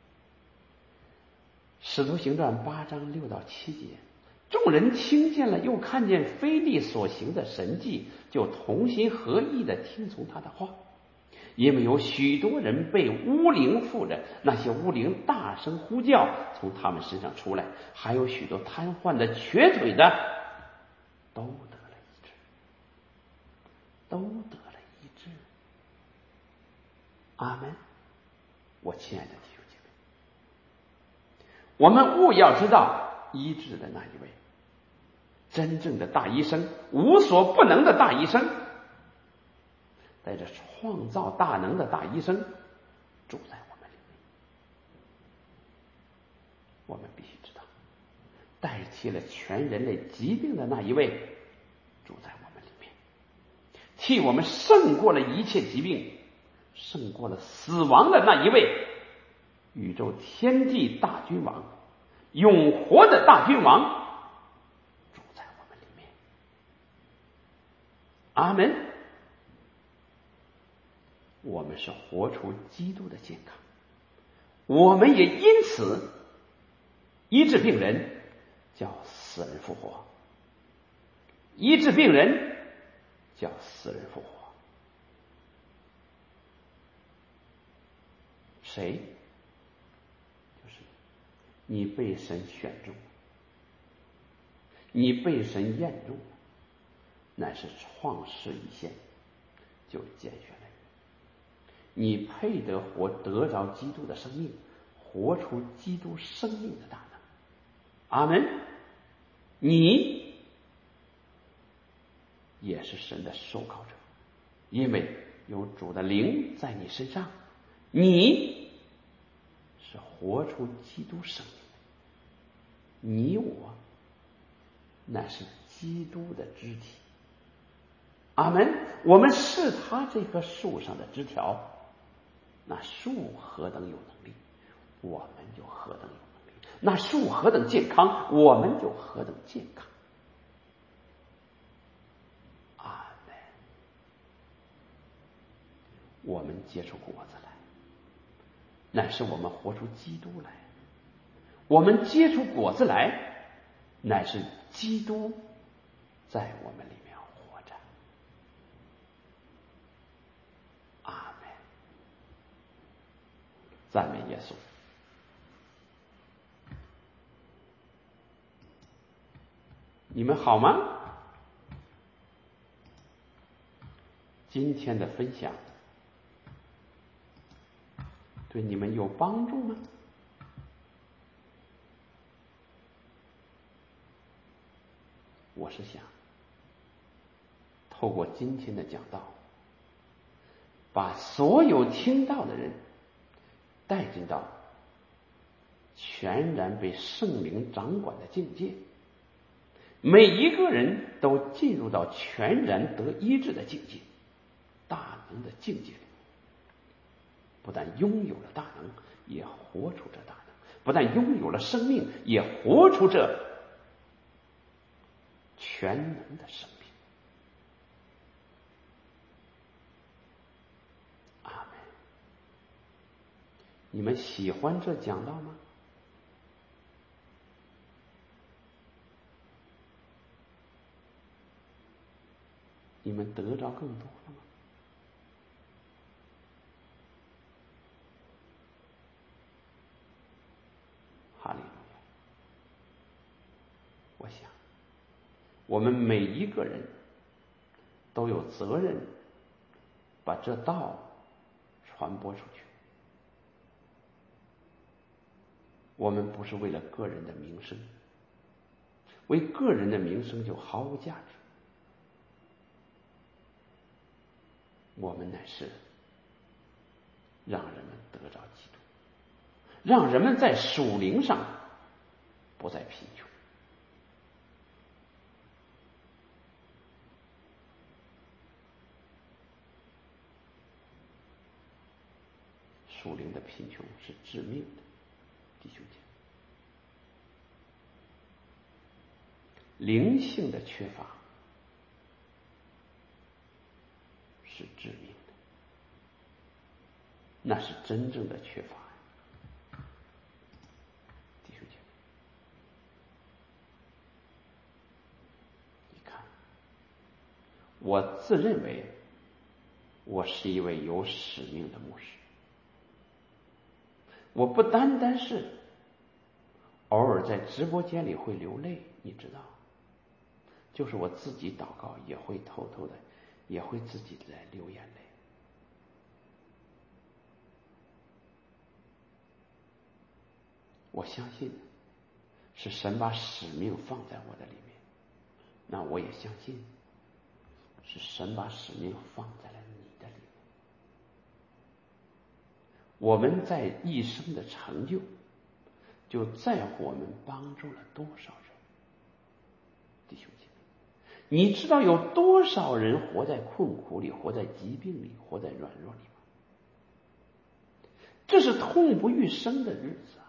使徒行传8章6到7节，众人听见了，又看见腓利所行的神迹，就同心合意的听从他的话。因为有许多人被污灵附着，那些污灵大声呼叫，从他们身上出来，还有许多瘫痪的、瘸腿的都得了医治，都得了医治。阿们。我亲爱的弟兄姐妹，我们务要知道医治的那一位，真正的大医生，无所不能的大医生，带着创造大能的大医生住在我们里面。我们必须知道，代替了全人类疾病的那一位住在我们里面，替我们胜过了一切疾病，胜过了死亡的那一位，宇宙天地大君王，永活的大君王住在我们里面。阿们。我们是活出基督的健康，我们也因此医治病人，叫死人复活；医治病人，叫死人复活。谁？就是你被神选中，你被神验中，乃是创世以前就拣选了你，你配得活得着基督的生命，活出基督生命的大能。阿们。你也是神的受膏者，因为有主的灵在你身上，你是活出基督生命，你我乃是基督的肢体。阿们。我们是他这棵树上的枝条，那树何等有能力，我们就何等有能力；那树何等健康，我们就何等健康。阿们。我们结出果子来，乃是我们活出基督来；我们结出果子来，乃是基督在我们里面活着。阿们。 赞美耶稣。你们好吗？今天的分享对你们有帮助吗？我是想透过今天的讲道，把所有听到的人带进到全然被圣灵掌管的境界，每一个人都进入到全然得医治的境界，大能的境界里，不但拥有了大能，也活出这大能；不但拥有了生命，也活出这全能的生命。阿门。你们喜欢这讲道吗？你们得着更多了吗？哈利路亚！我想，我们每一个人都有责任把这道传播出去。我们不是为了个人的名声，为个人的名声就毫无价值。我们乃是让人们得着基督，让人们在属灵上不再贫穷。属灵的贫穷是致命的，弟兄姐妹。灵性的缺乏是致命的，那是真正的缺乏。弟兄姐妹，你看，我自认为我是一位有使命的牧师。我不单单是偶尔在直播间里会流泪，你知道，就是我自己祷告也会偷偷的，也会自己在流眼泪。我相信是神把使命放在我的里面，那我也相信是神把使命放在了你的里面。我们在一生的成就，就在乎我们帮助了多少人。弟兄姐妹，你知道有多少人活在困苦里，活在疾病里，活在软弱里吗？这是痛不欲生的日子啊！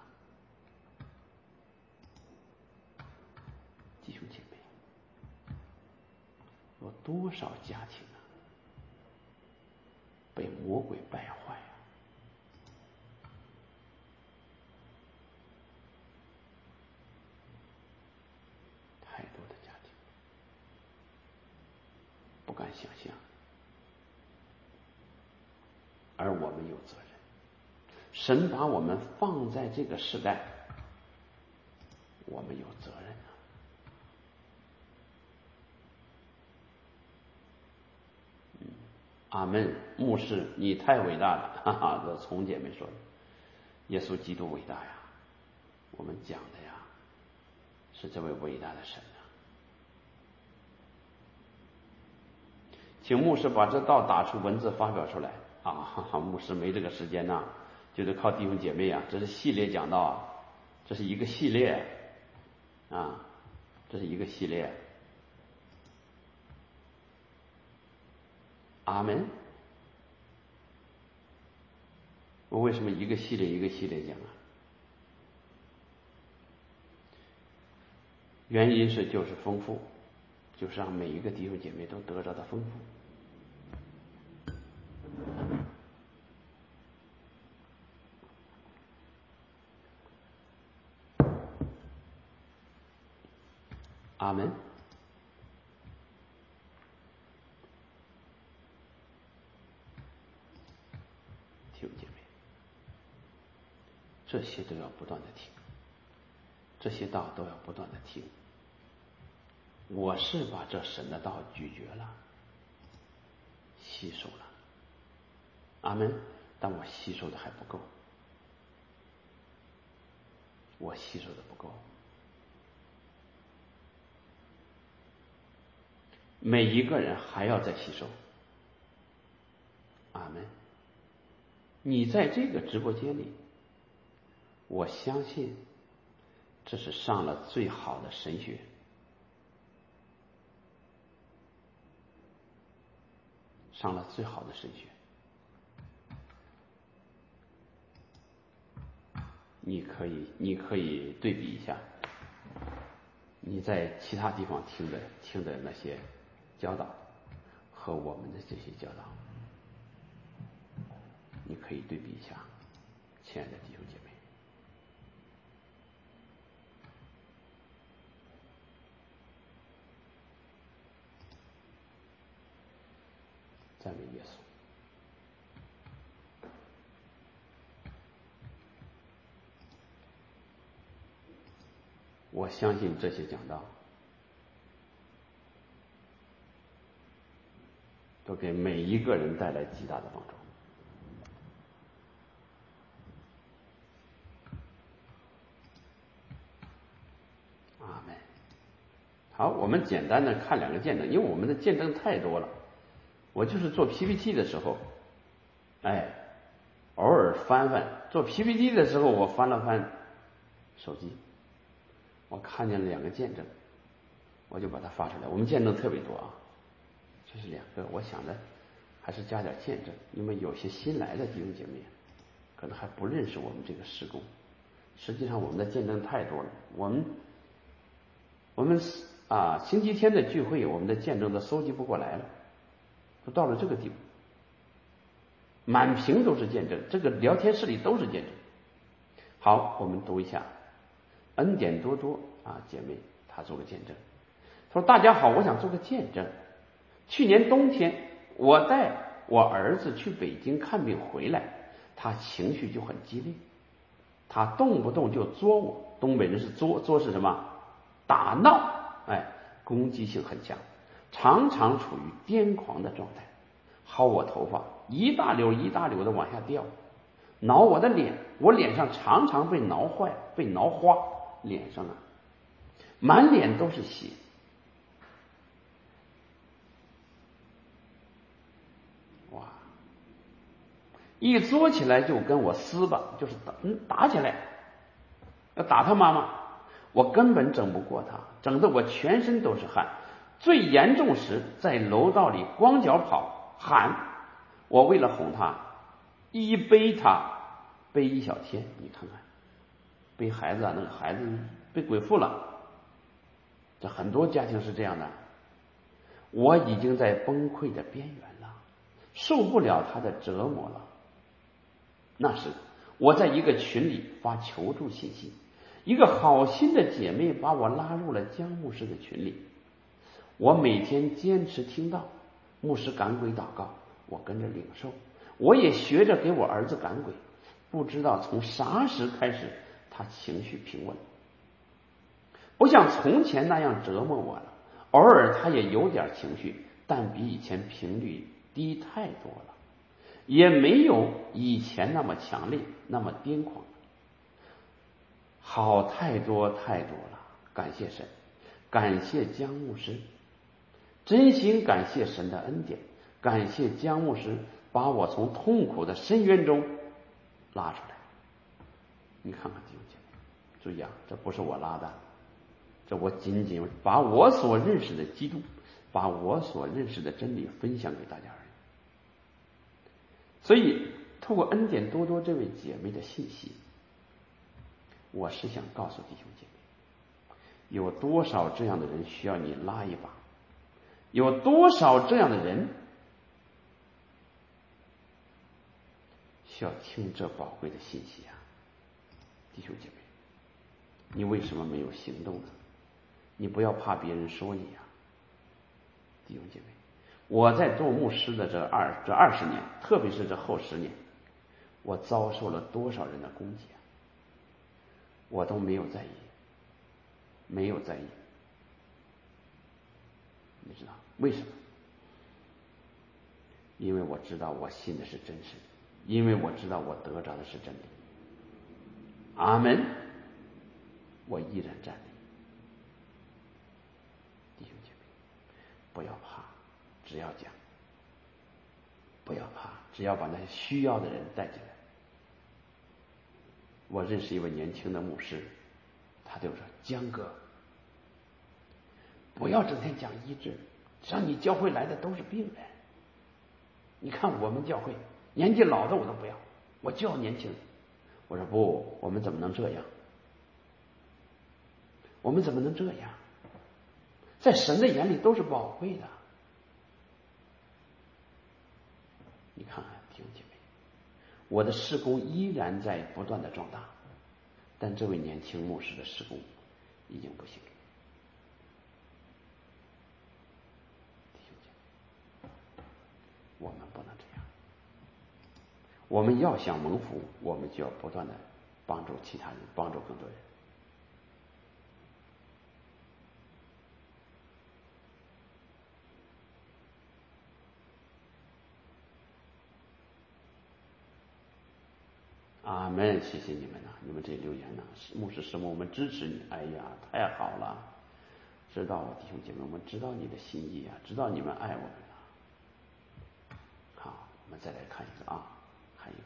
弟兄姐妹，有多少家庭啊被魔鬼败坏啊！太多的家庭不敢想象，而我们有责任。神把我们放在这个时代，我们有责任啊！阿门。牧师，你太伟大了，哈哈！这从姐妹说的，耶稣基督伟大呀，我们讲的呀是这位伟大的神啊！请牧师把这道打出文字发表出来啊！哈哈，牧师没这个时间呐，就得靠弟兄姐妹啊！这是系列讲道啊，这是一个系列啊，这是一个系列。阿门。我为什么一个系列一个系列讲啊？原因是就是丰富，就是让每一个弟兄姐妹都得着的丰富。阿门。弟兄姐妹， 这些都要不断的听，这些道都要不断的听。我是把这神的道咀嚼了，吸收了，阿门。但我吸收的还不够，我吸收的不够。每一个人还要再吸收，阿门。你在这个直播间里，我相信这是上了最好的神学，上了最好的神学。你可以对比一下你在其他地方听的那些教导和我们的这些教导，你可以对比一下，亲爱的弟兄姐妹。赞美耶稣。我相信这些讲道都给每一个人带来极大的帮助。阿门。好，我们简单的看两个见证，因为我们的见证太多了。我就是做 PPT 的时候，偶尔翻翻。做 PPT 的时候，我翻了翻手机，我看见了两个见证，我就把它发出来。我们见证特别多啊，这是两个，我想着还是加点见证，因为有些新来的弟兄姐妹可能还不认识我们这个事工。实际上我们的见证太多了，我们星期天的聚会，我们的见证都搜集不过来了，都到了这个地步，满屏都是见证，这个聊天室里都是见证。好，我们读一下恩典多多姐妹她做个见证，她说：大家好，我想做个见证。去年冬天我带我儿子去北京看病回来，他情绪就很激烈，他动不动就作我，东北人是作是什么？打闹，攻击性很强，常常处于癫狂的状态，薅我头发，一大绺一大绺的往下掉，挠我的脸，我脸上常常被挠坏，被挠花，脸上满脸都是血。哇！一作起来就跟我撕吧，就是打起来，要打他妈妈，我根本整不过他，整得我全身都是汗。最严重时，在楼道里光脚跑喊，我为了哄他，一背他背一小天。你看看，背孩子那个孩子被鬼附了，这很多家庭是这样的。我已经在崩溃的边缘了，受不了他的折磨了。那时我在一个群里发求助信息，一个好心的姐妹把我拉入了江牧师的群里。我每天坚持听到牧师赶鬼祷告，我跟着领受，我也学着给我儿子赶鬼。不知道从啥时开始，他情绪平稳，不像从前那样折磨我了。偶尔他也有点情绪，但比以前频率低太多了，也没有以前那么强烈，那么癫狂，好太多太多了。感谢神，感谢江牧师，真心感谢神的恩典，感谢江牧师把我从痛苦的深渊中拉出来。你看看弟兄姐妹，注意这不是我拉的，这我仅仅把我所认识的基督，把我所认识的真理分享给大家而已。所以透过恩典多多这位姐妹的信息，我是想告诉弟兄姐妹，有多少这样的人需要你拉一把，有多少这样的人需要听这宝贵的信息弟兄姐妹，你为什么没有行动呢？你不要怕别人说你弟兄姐妹，我在做牧师的这20年，特别是这后10年，我遭受了多少人的攻击我都没有在意，没有在意。你知道为什么？因为我知道我信的是真神，因为我知道我得着的是真理。阿门。我依然站立。弟兄姐妹，不要怕，只要讲，不要怕，只要把那些需要的人带进来。我认识一位年轻的牧师，他对我说：“江哥，不要整天讲医治，上你教会来的都是病人。你看我们教会年纪老的我都不要，我就要年轻人。”我说：“不，我们怎么能这样？我们怎么能这样？在神的眼里都是宝贵的。”你看看弟兄姐妹，我的事工依然在不断的壮大，但这位年轻牧师的事工已经不行了。弟兄姐妹，我们不能这样。我们要想蒙福，我们就要不断的帮助其他人，帮助更多人。阿门，谢谢你们呐，你们这留言呐，牧师师母，我们支持你。哎呀，太好了，知道弟兄姐妹，我们知道你的心意啊，知道你们爱我们啊。好，我们再来看一个啊，看一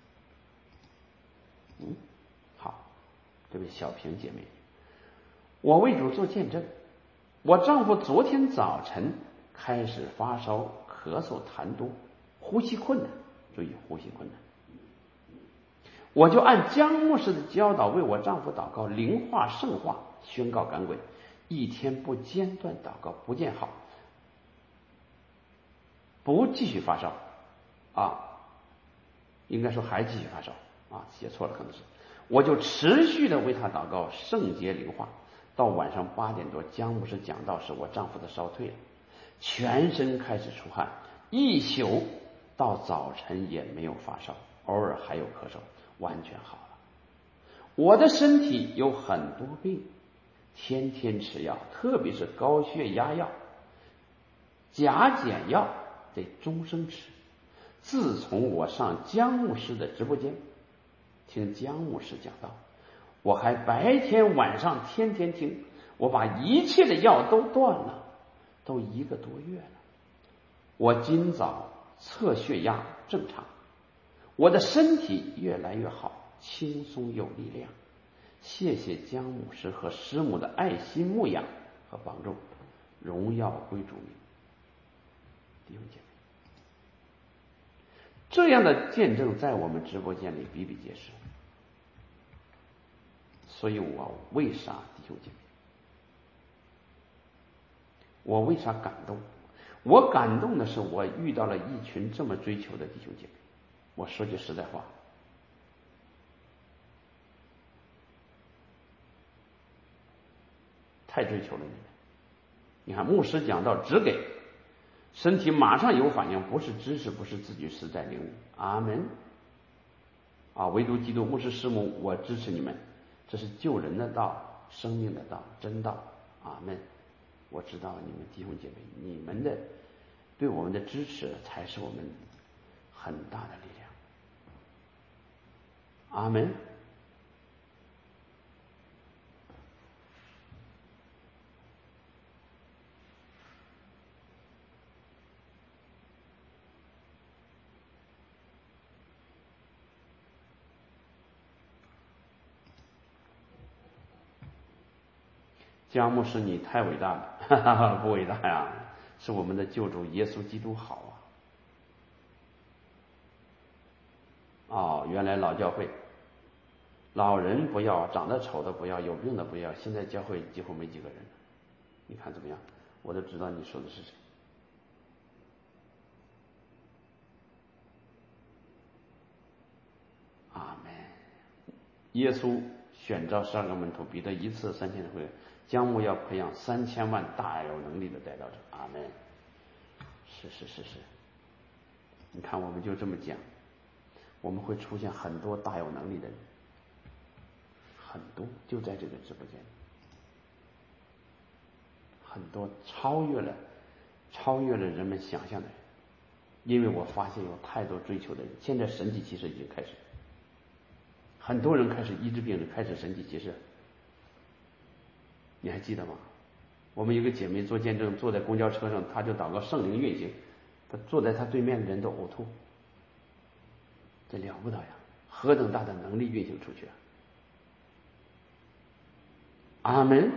个，好，这位小平姐妹，我为主做见证，我丈夫昨天早晨开始发烧、咳嗽、痰多、呼吸困难，注意呼吸困难。我就按江牧师的教导为我丈夫祷告，灵化圣化，宣告赶鬼，一天不间断祷告，不见好，不继续发烧啊，应该说还继续发烧啊，写错了可能是。我就持续的为他祷告，圣洁灵化。到晚上8点多，江牧师讲道时，我丈夫的烧退了，全身开始出汗，一宿到早晨也没有发烧，偶尔还有咳嗽，完全好了。我的身体有很多病，天天吃药，特别是高血压药、钾碱药得终生吃。自从我上江牧师的直播间听江牧师讲道，我还白天晚上天天听，我把一切的药都断了，都1个多月了。我今早测血压正常，我的身体越来越好，轻松有力量。谢谢江牧师和师母的爱心牧养和帮助，荣耀归主名。弟兄姐妹，这样的见证在我们直播间里比比皆是。所以我为啥，弟兄姐妹，我为啥感动？我感动的是我遇到了一群这么追求的弟兄姐妹。我说句实在话，太追求了你们。你看牧师讲道只给身体马上有反应，不是知识，不是自己实在领悟。阿门啊！唯独基督，牧师师母，我支持你们，这是救人的道，生命的道，真道。阿门。我知道你们弟兄姐妹，你们的对我们的支持才是我们很大的力量。阿门。江牧师，你太伟大了，哈哈，不伟大呀，是我们的救主耶稣基督好啊。哦，原来老教会，老人不要，长得丑的不要，有病的不要，现在教会几乎没几个人，你看怎么样？我都知道你说的是谁。阿门。耶稣选召12个门徒，彼得1次3000人会，江牧要培养3000万大有能力的代祷者。阿门。是，你看我们就这么讲，我们会出现很多大有能力的人， 很多，就在这个直播间，很多超越了人们想象的人。因为我发现有太多追求的人，现在神迹奇事已经开始，很多人开始医治病人，开始神迹奇事。你还记得吗？我们有个姐妹做见证，坐在公交车上，她就祷告圣灵运行，她坐在她对面的人都呕吐，这了不得呀！何等大的能力运行出去啊！阿门。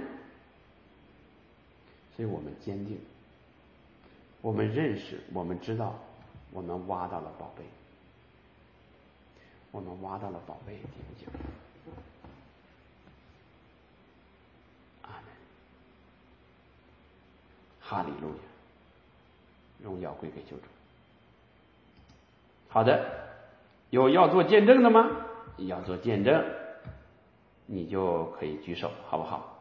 所以我们坚定，我们认识，我们知道，我们挖到了宝贝，我们挖到了宝贝，弟兄姐妹。阿门。哈利路亚，荣耀归给救主。好的，有要做见证的吗？要做见证，你就可以举手，好不好？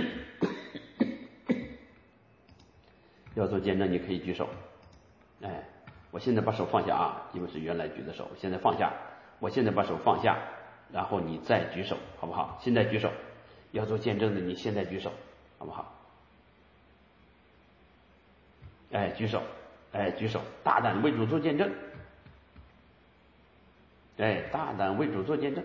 要做见证，你可以举手。哎，我现在把手放下啊，因为是原来举的手，现在放下。我现在把手放下，然后你再举手，好不好？现在举手。要做见证的，你现在举手，好不好？哎，举手，哎，举手，大胆为主做见证。哎，大胆为主做见证。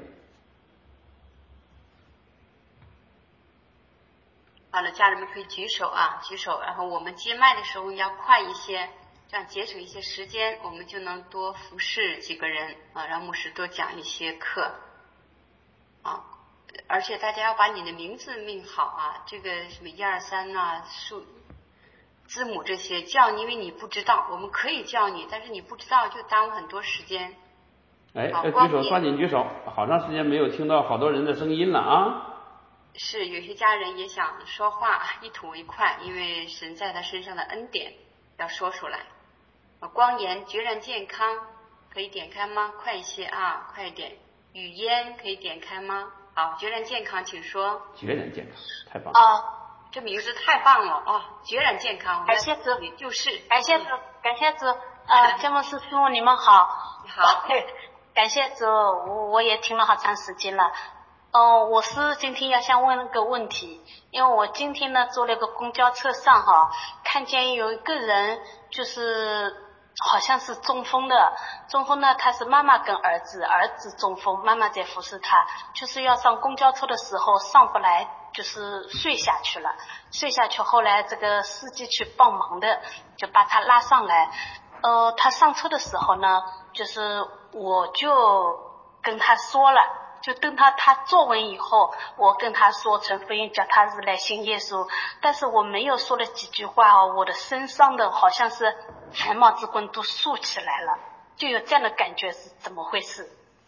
好了，家人们可以举手啊，举手。然后我们接麦的时候要快一些，这样节省一些时间，我们就能多服侍几个人啊，让牧师多讲一些课啊。而且大家要把你的名字命好啊，这个什么1、2、3呐，字母这些叫你，因为你不知道，我们可以叫你，但是你不知道就耽误很多时间。 哎，要举手，抓紧举手！好长时间没有听到好多人的声音了啊！ 是，有些家人也想说话，一吐为快，因为神在他身上的恩典要说出来。光言决然健康，可以点开吗？快一些啊，快一点。语嫣可以点开吗？好，决然健康，请说。 决然健康，太棒了！ 这名字太棒了哦！决然健康， 感谢主， 就是感谢主，感谢主。詹姆斯师傅，你们好。 好。 感谢主，我也听了好长时间了。我是今天要想问个问题，因为我今天呢坐了个公交车上哈，看见有一个人就是好像是中风的，他是妈妈跟儿子中风，妈妈在服侍他，就是要上公交车的时候上不来，就是睡下去了，后来这个司机去帮忙的，就把他拉上来。他上车的时候呢，就是我就跟他说了，就等他坐稳以后，我跟他说传福音，叫他来信耶稣。但是我没有说了几句话我的身上的好像是汗毛之根都竖起来了，就有这样的感觉，是怎么回事？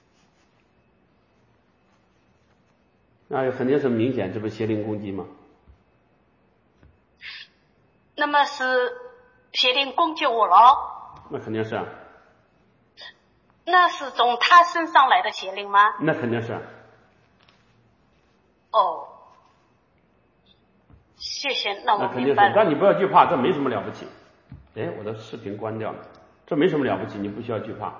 那肯定是明显，这不邪灵攻击吗？ 那么是邪灵攻击我了？ 那肯定是啊。 那是从他身上来的邪灵吗？ 那肯定是啊。 谢谢，那我肯定是，但你不要惧怕，这没什么了不起。哎，我的视频关掉了，这没什么了不起，你不需要惧怕。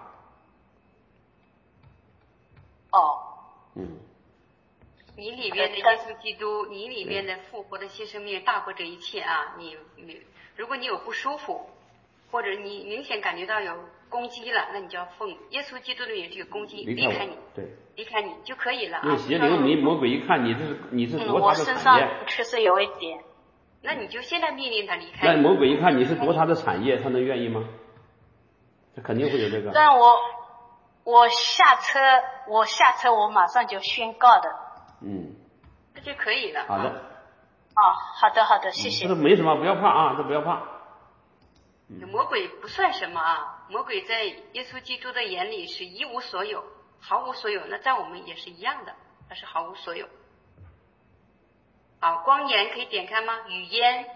你里面的耶稣基督，你里面的复活的牺牲命大过这一切啊！如果你有不舒服，或者你明显感觉到有攻击了，那你就要奉耶稣基督的名这个攻击离开你， 对， 离开你就可以了啊。 因为邪灵，魔鬼一看你是夺他的产业， 我身上确实有一点。 那你就现在命令他离开。 那魔鬼一看你是夺他的产业，他能愿意吗？这肯定会有这个。 但我下车我马上就宣告的。 这就可以了。 好的。 好的，谢谢。 这没什么，不要怕啊，这不要怕。 魔鬼不算什么啊，魔鬼在耶稣基督的眼里是一无所有，毫无所有。那在我们也是一样的，他是毫无所有。好，光言可以点开吗？语嫣。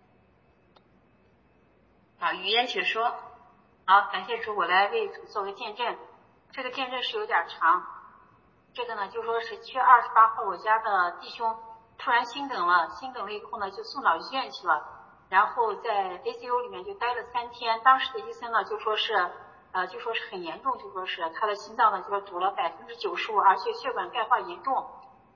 好，语嫣请说。 好，感谢主，我来为主做个见证。这个见证是有点长。这个呢，就说是7月28号，我家的弟兄突然心梗了以后呢，就送到医院去了。然后在 ACU 里面就待了3天，当时的医生呢就说是很严重，就说是他的心脏呢就说堵了95%，而且血管钙化严重。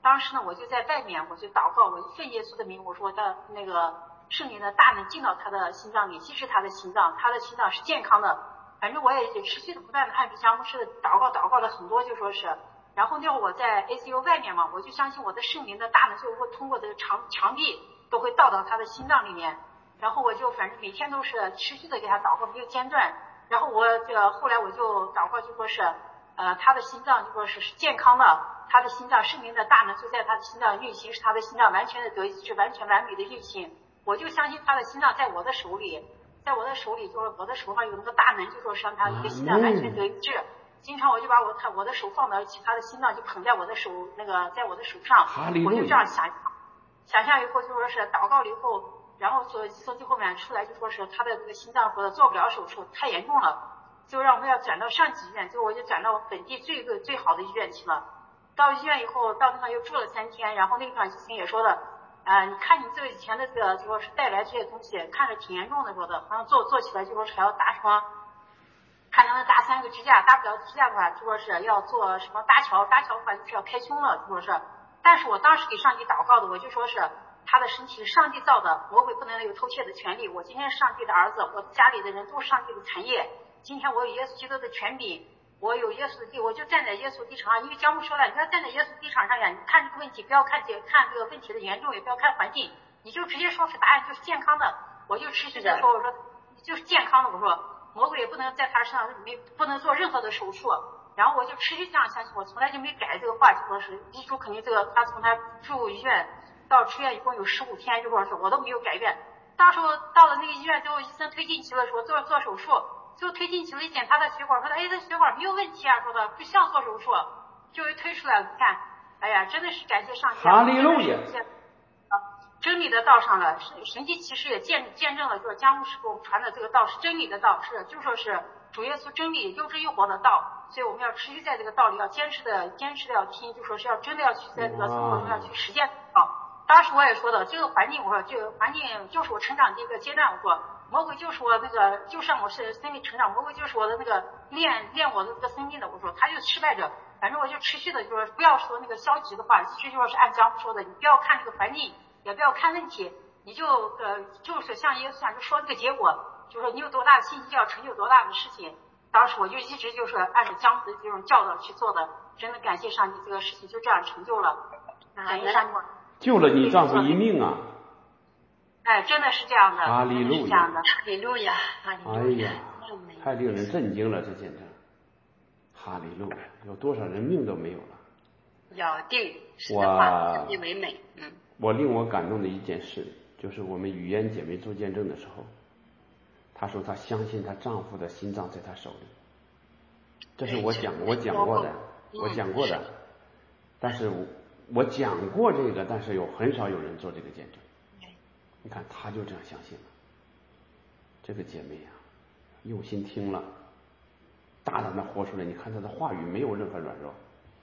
当时呢，我就在外面，我就祷告，我就奉耶稣的名，我说他那个圣灵的大能进到他的心脏里，即使他的心脏是健康的。反正我也持续的不断的按比迦牧师的祷告了很多，就说是，然后那会儿我在 ACU 外面嘛，我就相信我的圣灵的大能就会通过这个墙壁都会到他的心脏里面，然后我就反正每天都是持续的给他祷告，没有间断。然后后来我就祷告，就说是他的心脏就说是健康的，他的心脏圣灵的大能就在他的心脏运行，使他的心脏完全的得是完全完美的运行。我就相信他的心脏在我的手里，就是我的手上有那个大能，就说是让他一个心脏完全得治。经常我就把我的手放到他的心脏，就捧在我的手在我的手上，我就这样想象以后就说是祷告了以后，然后从最后面出来就说是他的这个心脏说做不了手术，太严重了，就让我们要转到上级医院，就我就转到本地最好的医院去了。到医院以后，到那方又住了3天，然后那个医生也说的，你看你这个以前的这个就说是带来这些东西，看着挺严重的，说的，好像做起来就说是还要搭什么，看能不能搭3个支架，搭不了支架的话，就说是要做什么搭桥的话就是要开胸了，就说是。但是我当时给上帝祷告的，我就说是他的身体是上帝造的，魔鬼不能有偷窃的权利。我今天是上帝的儿子，我家里的人都是上帝的产业。今天我有耶稣基督的权柄，我有耶稣的地，我就站在耶稣地场上。因为教牧说了，你要站在耶稣地场上呀，你看这个问题，不要看这个问题的严重，也不要看环境，你就直接说是答案就是健康的。我就持续的说，我说就是健康的，我说魔鬼也不能在他身上不能做任何的手术。然后我就持续这样相信，我从来就没改这个话，就说是医嘱肯定这个他从他住医院到出院一共有15天，就说是我都没有改变。到时候到了那个医院之后，医生推进去了，说做手术，就推进去了，一检查他血管，说的这血管没有问题啊，说的不像做手术，就一推出来，你看，哎呀，真的是感谢上帝， 哈利路亚， 真理的道上了，神迹奇事也见证了，就是姜牧师给我们传的这个道是真理的道，就说是主耶稣真理又真又活的道，所以我们要持续在这个道理，要坚持的要听，就说是要真的要去在这个生活中要去实践当时我也说的，这个环境，我说这个环境就是我成长的一个阶段，我说魔鬼就是我那个就是让我是生命成长，魔鬼就是我的那个练我的这个生命的，我说他就是失败者。反正我就持续的就是不要说那个消极的话，一直就是按姜说的，你不要看这个环境，也不要看问题，你就是像耶稣讲就说这个结果，就是说你有多大的信心就要成就多大的事情。当时我就一直就是按照姜的这种教导去做的，真的感谢上帝，这个事情就这样成就了，感谢上帝。 救了你丈夫一命啊！ 哎，真的是这样的， 哈利路亚， 哈利路亚，哈利路亚！ 哎呀，太令人震惊了，这简直！哈利路亚，有多少人命都没有了？ 咬定神的话，真为美。 我令我感动的一件事，就是我们语嫣姐妹做见证的时候，她说她相信她丈夫的心脏在她手里，这是我讲过的，但是我讲过这个，但是很少有人做这个见证。你看，她就这样相信了。这个姐妹啊，用心听了，大胆的活出来。你看她的话语没有任何软弱，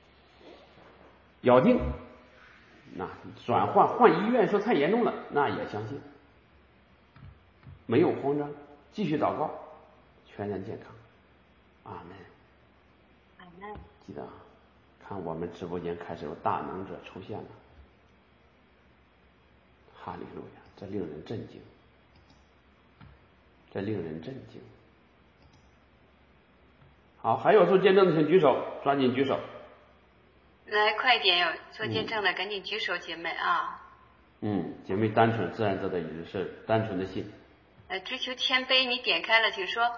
咬定，那转换医院说太严重了，那也相信，没有慌张，继续祷告，全然健康。阿门。 阿门。 记得看我们直播间开始有大能者出现了，哈利路亚！这令人震惊，这令人震惊。好，还有做见证的请举手，抓紧举手。 来，快点，有做见证的赶紧举手，姐妹啊！ 姐妹单纯自然得的也是单纯的信。 追求谦卑，你点开了，请说。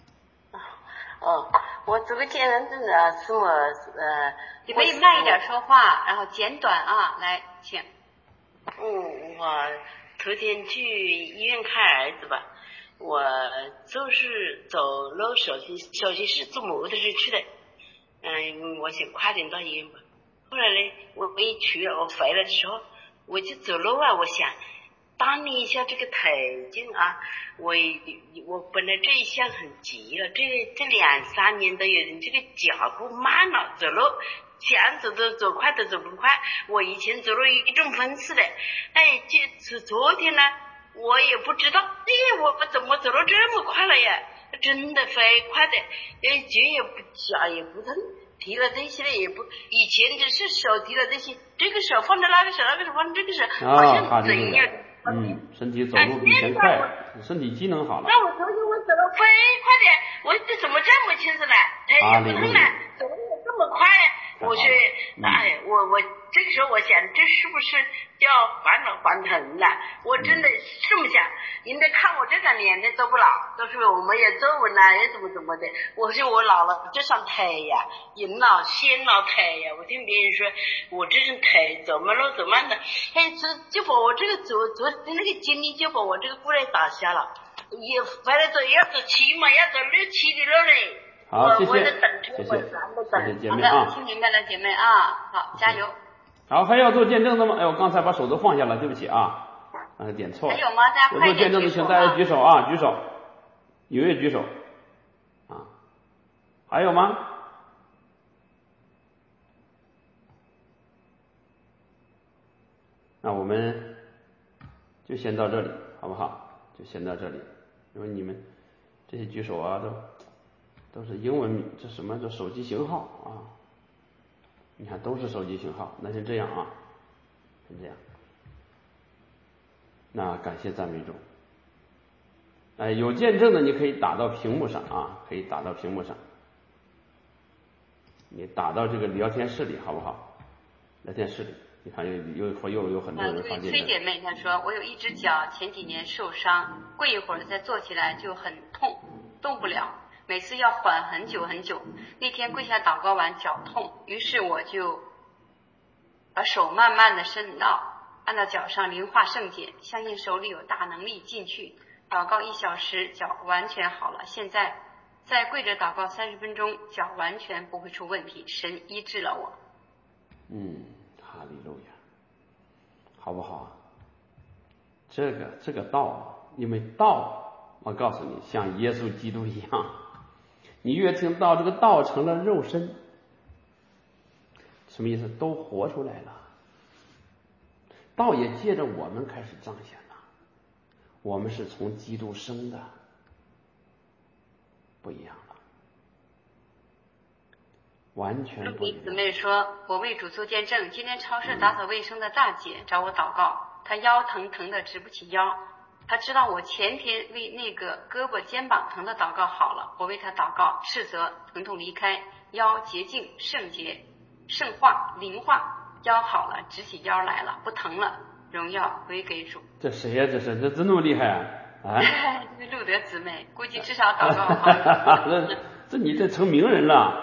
我这个见证的是你可以慢一点说话，然后简短啊，来，请。 我头天去医院看儿子吧，我就是走路小心室做模特儿去的，我想快点到医院吧。后来呢，我一去了，我回来的时候，我就走路啊，我想当你一下这个腿劲啊，我本来这一项很急了，这2-3年都有人这个脚步慢了，走路想走都走快都走不快。我以前走路一种分次的，昨天呢，我也不知道，我怎么走路这么快了呀？真的飞快的，脚也不疼， 提了这些也不，以前只是手提了这些，这个手放在那个手，那个手放在这个手，好像怎样？ 身体走路比以前快，身体机能好了。 那我昨天我走了飞快点，我这怎么这么轻松呢？腿也不痛了，走路也这么快呀？我说，哎，我这个时候我想，这是不是叫返老还童了？我真的这么想。人家看我这个年纪都不老，都是我们也皱纹啊，也怎么的。我说我老了，这双腿呀，人老先老腿呀。我听别人说，我这双腿走慢了，走慢了，哎，就把我这个昨那个精力就把我这个过来打瞎了。也回来走要走起码要走6、7里路嘞。 好，谢谢， 谢谢姐妹啊， 听明白了，姐妹啊，好，加油。 好，还要做见证的吗？哎，我刚才把手都放下了，对不起啊，点错了。 还有吗？大家快点做见证的，请大家举手啊，举手，踊跃举手啊。还有吗？那我们就先到这里，好不好？就先到这里，因为你们这些举手啊，都是英文，这什么？这手机型号啊？你看都是手机型号，那先这样啊，先这样。那感谢赞美主。哎，有见证的你可以打到屏幕上啊，可以打到屏幕上，你打到这个聊天室里好不好？聊天室里，你看又有很多人发现。 崔姐妹她说，我有一只脚前几年受伤，过一会儿再坐起来就很痛，动不了，每次要缓很久很久。那天跪下祷告完脚痛，于是我就把手慢慢的伸到，按到脚上灵化圣洁，相信手里有大能力进去。祷告1小时，脚完全好了。现在再跪着祷告30分钟，脚完全不会出问题，神医治了我。 哈利路亚，好不好？这个道，因为道，我告诉你，像耶稣基督一样，你越听道，这个道成了肉身，什么意思？都活出来了。道也借着我们开始彰显了，我们是从基督生的，不一样了，完全不一样。 姊妹说，我为主做见证，今天超市打扫卫生的大姐找我祷告，她腰疼的直不起腰，她知道我前天为那个胳膊肩膀疼的祷告好了，我为她祷告，斥责疼痛离开，腰洁净圣洁圣化灵化，腰好了，直起腰来了，不疼了，荣耀归给主。 这谁呀？这真那么厉害啊？ 这是路德姊妹，估计至少祷告好。 这你这成名人了。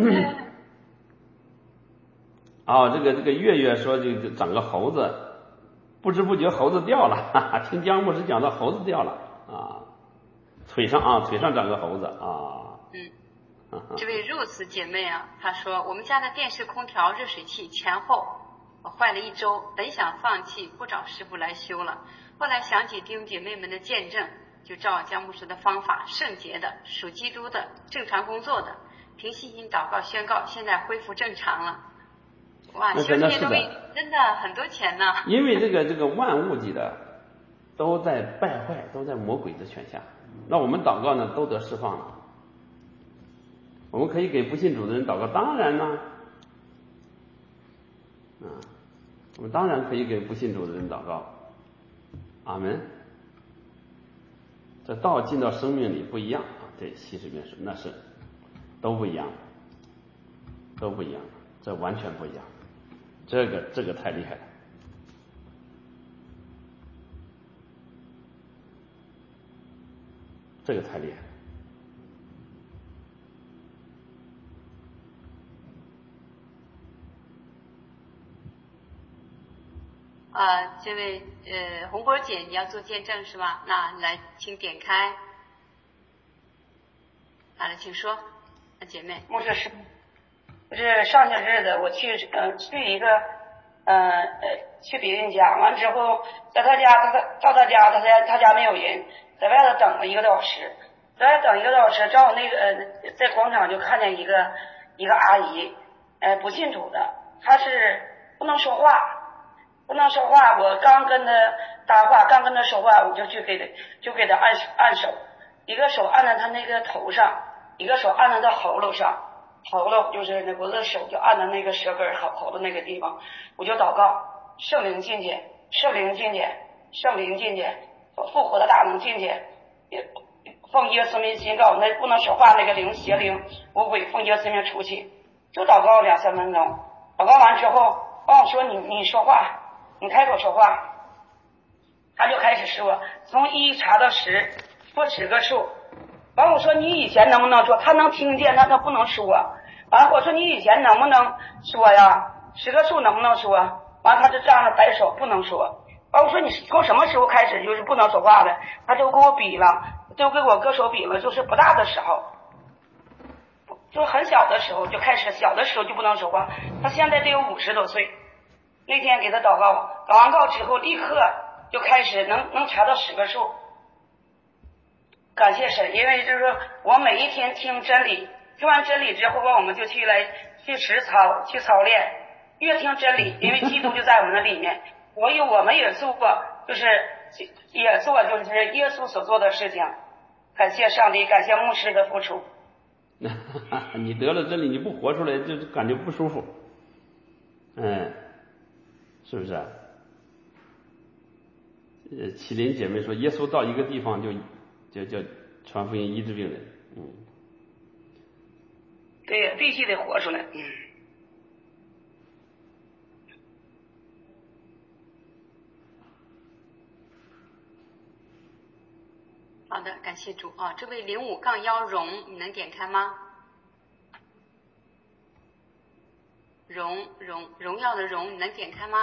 这个月月说就长个猴子，不知不觉猴子掉了，听姜牧师讲到猴子掉了啊，腿上长个猴子啊。 这位 Rose 姐妹啊，她说我们家的电视空调热水器前后坏了1周，本想放弃不找师傅来修了，后来想起弟兄姐妹们的见证，就照姜牧师的方法，圣洁的属基督的正常工作的，凭信心祷告宣告，现在恢复正常了。哇，修这些东西真的很多钱呢。 因为这个万物级的都在败坏，都在魔鬼之权下，那我们祷告呢都得释放了。我们可以给不信主的人祷告，当然呢，我们当然可以给不信主的人祷告。阿门。这道进到生命里不一样啊，对，西式面说那是都不一样，这完全不一样，这个太厉害了，这个太厉害了。 这位红波姐，你要做见证是吧？那来，请点开。好了，请说，姐妹。 牧师是，就是上些日子我去一个去别人家，完之后在他家，他家没有人，在外头等了1个多小时，在外等1个多小时，正好那个在广场就看见一个阿姨，不信主的，她是不能说话。我刚跟他搭话，刚跟他说话，我就给他按手，一个手按在他那个头上，一个手按在他喉咙上， 头了，就是我的手就按在那个舌根头的那个地方，我就祷告，圣灵进去，圣灵进去，圣灵进去，复活的大能进去，奉耶稣名宣告，那不能说话那个邪灵，我鬼奉耶稣名出去，就祷告2-3分钟，祷告完之后，我说你说话，你开口说话，他就开始说，从1查到10，说10个数。完我说你以前能不能说？他能听见，他不能说。完我说你以前能不能说呀？10个数能不能说？完他就这样的摆手不能说。完我说你从什么时候开始就是不能说话的？他就给我比了，就给我歌手比了，就是不大的时候，就很小的时候就开始，小的时候就不能说话。他现在得有50多岁。那天给他祷告，祷完告之后立刻就开始能查到10个数。感谢神，因为就是说我每一天听真理，听完真理之后我们就去实操去操练，越听真理，因为基督就在我们的里面，我们也做过，就是也做就是耶稣所做的事情。感谢上帝，感谢牧师的付出。 你得了真理，你不活出来就感觉不舒服，是不是？麒麟姐妹说，耶稣到一个地方就传福音医治病人， 对，必须得活出来， 好的，感谢主啊！这位05-1荣，你能点开吗？荣耀的荣，你能点开吗？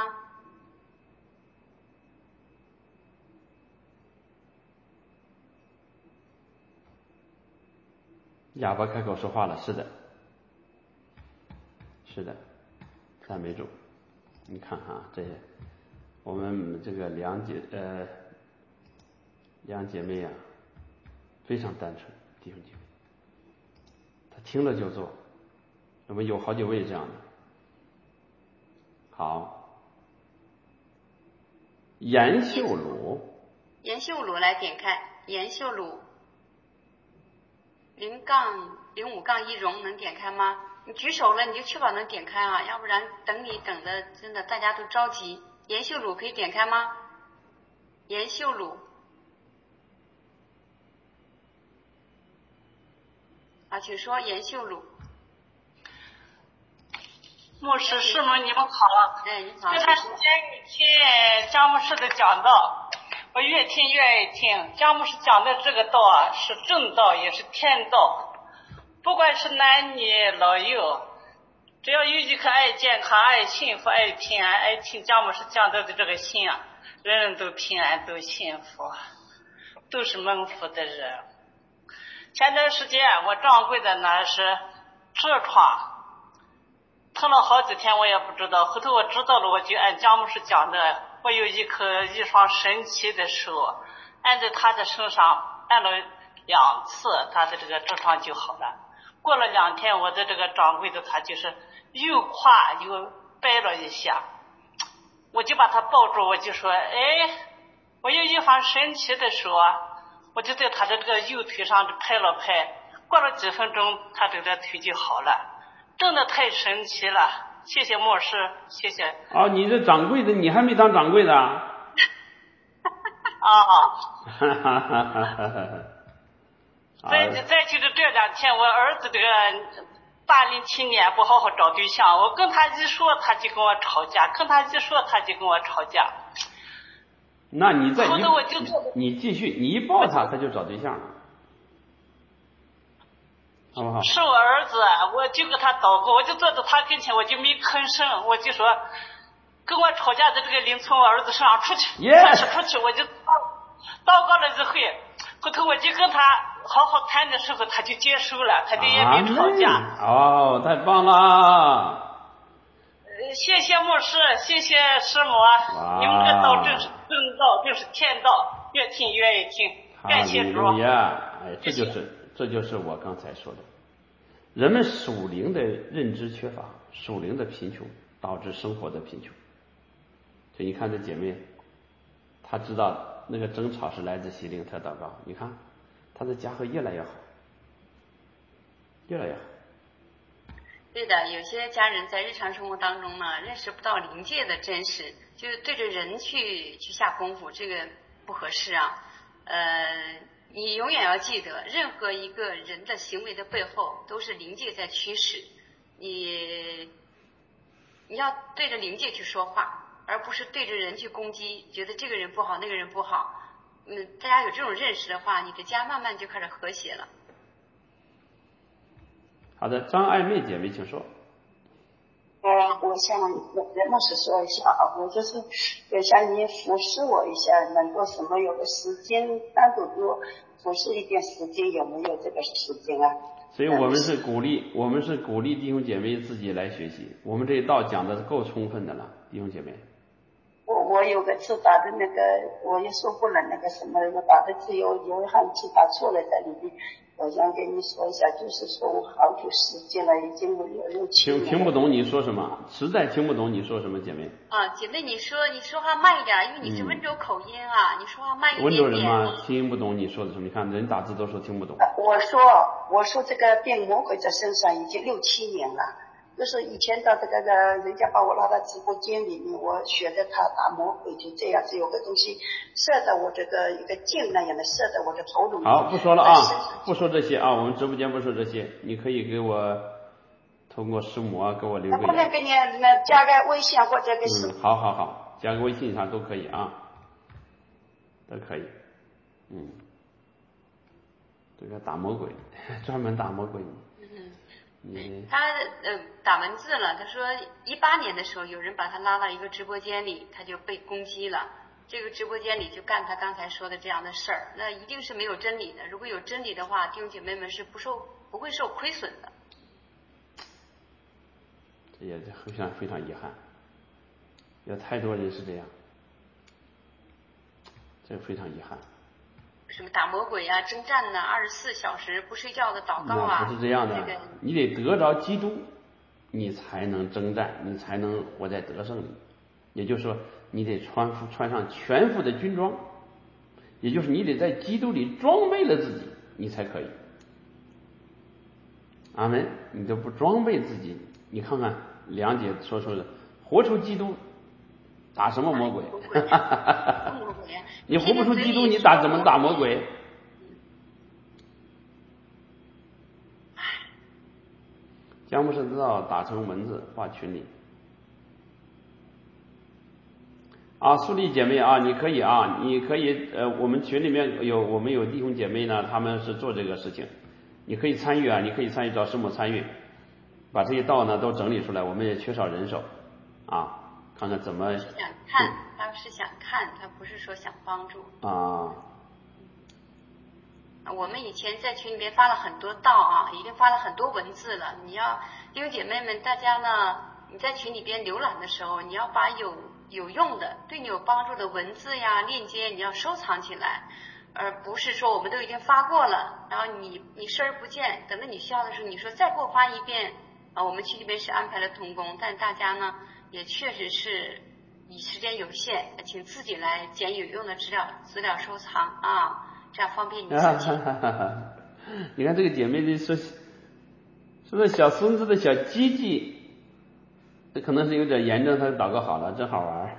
哑巴开口说话了，是的，赞美主。你看哈，这些我们这个两姐妹啊，非常单纯，弟兄姐妹，她听了就做。我们有好几位这样的。好，严秀鲁来点开，严秀鲁05-1荣能点开吗？你举手了你就确保能点开啊，要不然等的真的大家都着急。严秀鲁可以点开吗？严秀鲁啊，请说严秀鲁。 牧师师母你们好。 你好。 这段时间你听张牧师的讲道，我越听越爱听。张牧师讲的这个道啊，是正道也是天道，不管是男女老幼，只要有一颗爱健康、爱幸福、爱平安、爱听张牧师讲道的这个心啊，人人都平安都幸福，都是蒙福的人。前段时间我掌柜的呢是痔疮，疼了好几天我也不知道，后头我知道了，我就按姜牧师讲的，我有一双神奇的手，按在他的身上按了2次，他的这个痔疮就好了。过了2天，我的这个掌柜的他就是又垮又掰了一下，我就把他抱住，我就说，我有一双神奇的手啊，我就在他的这个右腿上拍了拍，过了几分钟，他这个腿就好了。真的太神奇了，谢谢牧师，谢谢。 你这掌柜的，你还没当掌柜的啊？ 再就是这2天，我儿子这个大龄青年不好好找对象，我跟他一说他就跟我吵架， 那你你继续，你一抱他就找对象了，好不好？ 是我儿子，我就给他祷告，我就坐在他跟前，我就没吭声，我就说跟我吵架的这个灵从我儿子身上出去，出去，我就祷告了一回，后头我就跟他好好谈的时候，他就接受了，他就也没吵架。 太棒了！ 谢谢牧师，谢谢师母，你们这道正是正道，正是天道，越听越爱听，感谢主。 这就是我刚才说的，人们属灵的认知缺乏，属灵的贫穷导致生活的贫穷。所以你看这姐妹，她知道那个争吵是来自心灵，她祷告，你看她的家会越来越好，越来越好。 对的，有些家人在日常生活当中呢，认识不到灵界的真实，就对着人去下功夫，这个不合适啊。你永远要记得，任何一个人的行为的背后，都是灵界在驱使。你要对着灵界去说话，而不是对着人去攻击，觉得这个人不好，那个人不好。大家有这种认识的话，你的家慢慢就开始和谐了。 好的，张爱妹姐妹请说。 我向牧师说一下啊，我就是也向你服侍我一下，能够什么有个时间单独多服侍一点时间，有没有这个时间啊？ 所以我们是鼓励弟兄姐妹自己来学习，我们这一道讲的够充分的了，弟兄姐妹。 我有个字打的那个，我也说不了那个什么，我打的字有很字打错了在里面。我想跟你说一下，就是说我好久时间了，已经6-7年了。 听不懂你说什么，实在听不懂你说什么，姐妹。 姐妹，你说话慢一点，因为你是温州口音啊，你说话慢一点点。 温州人嘛，听不懂你说的什么？你看人打字都说听不懂。 我说这个变魔鬼在身上已经6-7年了。就是以前到这个人家把我拉到直播间里面，我学着他打魔鬼，就这样子有个东西射在我这个一个箭那样的射在我的头颅。 好，不说了啊，不说这些啊，我们直播间不说这些，你可以给我通过师母啊给我留个言。 不能给你加个微信或者个好，加个微信啥都可以啊，都可以。这个打魔鬼，专门打魔鬼。 他打文字了，他说18年的时候有人把他拉到一个直播间里，他就被攻击了。这个直播间里就干他刚才说的这样的事儿，那一定是没有真理的。如果有真理的话，弟兄姐妹们是不会受亏损的。 这也非常非常遗憾，有太多人是这样，这非常遗憾。 什么打魔鬼啊、征战呐、24小时不睡觉的祷告啊， 那不是这样的，你得得着基督，你才能征战，你才能活在得胜里。也就是说，你得穿上全副的军装，也就是你得在基督里装备了自己，你才可以。阿们，你都不装备自己，你看看梁姐说的，活出基督，打什么魔鬼？你活不出基督，你怎么打魔鬼？江牧师知道打成文字发群里。苏丽姐妹啊，你可以我们群里面我们有弟兄姐妹呢，他们是做这个事情，你可以参与啊，你可以参与找师母参与，把这些道呢都整理出来，我们也缺少人手啊，看看怎么。 想看，他是想看，他不是说想帮助啊。 我们以前在群里面发了很多道啊，已经发了很多文字了。你要弟兄姐妹们，大家呢，你在群里边浏览的时候，你要把有用的、对你有帮助的文字呀、链接，你要收藏起来，而不是说我们都已经发过了，然后你视而不见，等到你需要的时候，你说再给我发一遍啊。我们群里边是安排了同工，但大家呢也确实是以时间有限，请自己来捡有用的资料收藏啊。这样方便你自己。 你看这个姐妹的说这小孙子的小鸡鸡，这可能是有点炎症，他祷告好了，真好玩。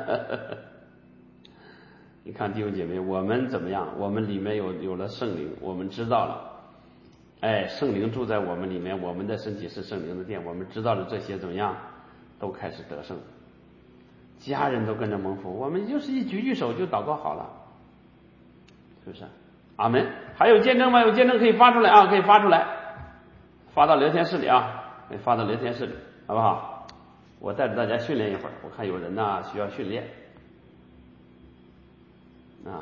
你看弟兄姐妹，我们怎么样？我们里面有了圣灵，我们知道了，圣灵住在我们里面，我们的身体是圣灵的殿，我们知道了这些怎么样，都开始得胜，家人都跟着蒙福，我们就是一举手就祷告好了。是不是？阿门。还有见证吗？有见证可以发出来啊，可以发出来，发到聊天室里啊，可以发到聊天室里，好不好？我带着大家训练一会儿，我看有人呢需要训练啊。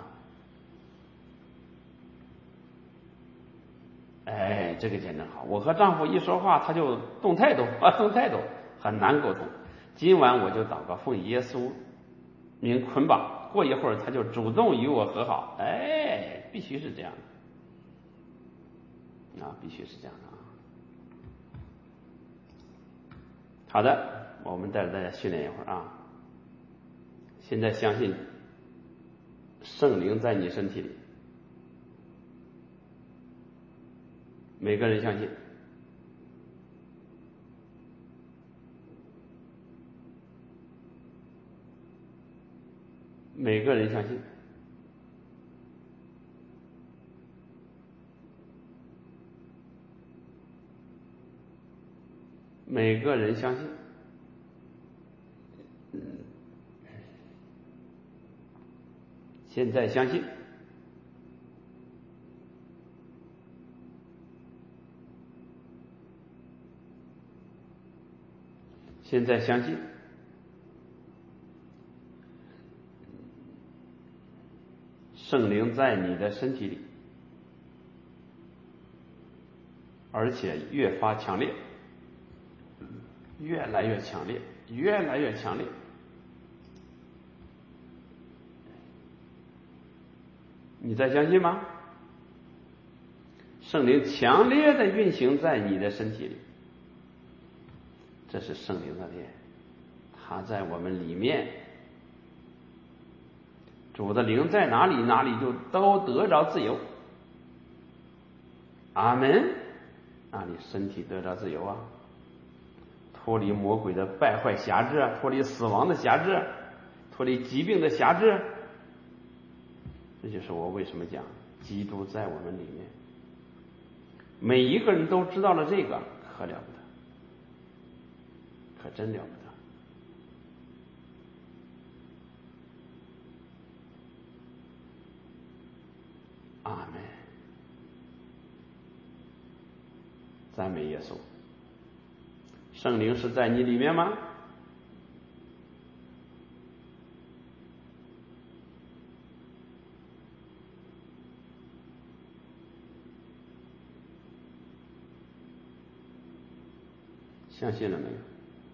这个见证好，我和丈夫一说话他就动态度，很难沟通。今晚我就祷告，奉耶稣名捆绑。过一会儿他就主动与我和好，必须是这样的啊，必须是这样的啊。好的，我们带着大家训练一会儿啊。现在相信圣灵在你身体里，每个人相信每个人相信，每个人相信，现在相信，现在相信，圣灵在你的身体里，而且越发强烈，越来越强烈，越来越强烈。你在相信吗？圣灵强烈的运行在你的身体里，这是圣灵的殿，它在我们里面。主的灵在哪里，哪里就都得着自由。阿门。那你身体得着自由啊，脱离魔鬼的败坏辖制，脱离死亡的辖制，脱离疾病的辖制。这就是我为什么讲基督在我们里面。每一个人都知道了这个，可了不得，可真了不得。阿门。赞美耶稣。圣灵是在你里面吗？相信了没有？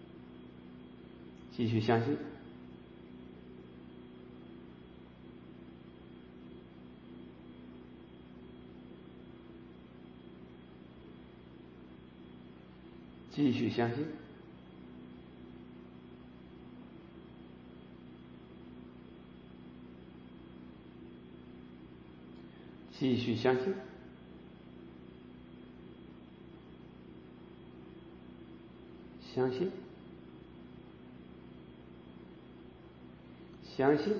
继续相信。继续相信。继续相信。相信。相信。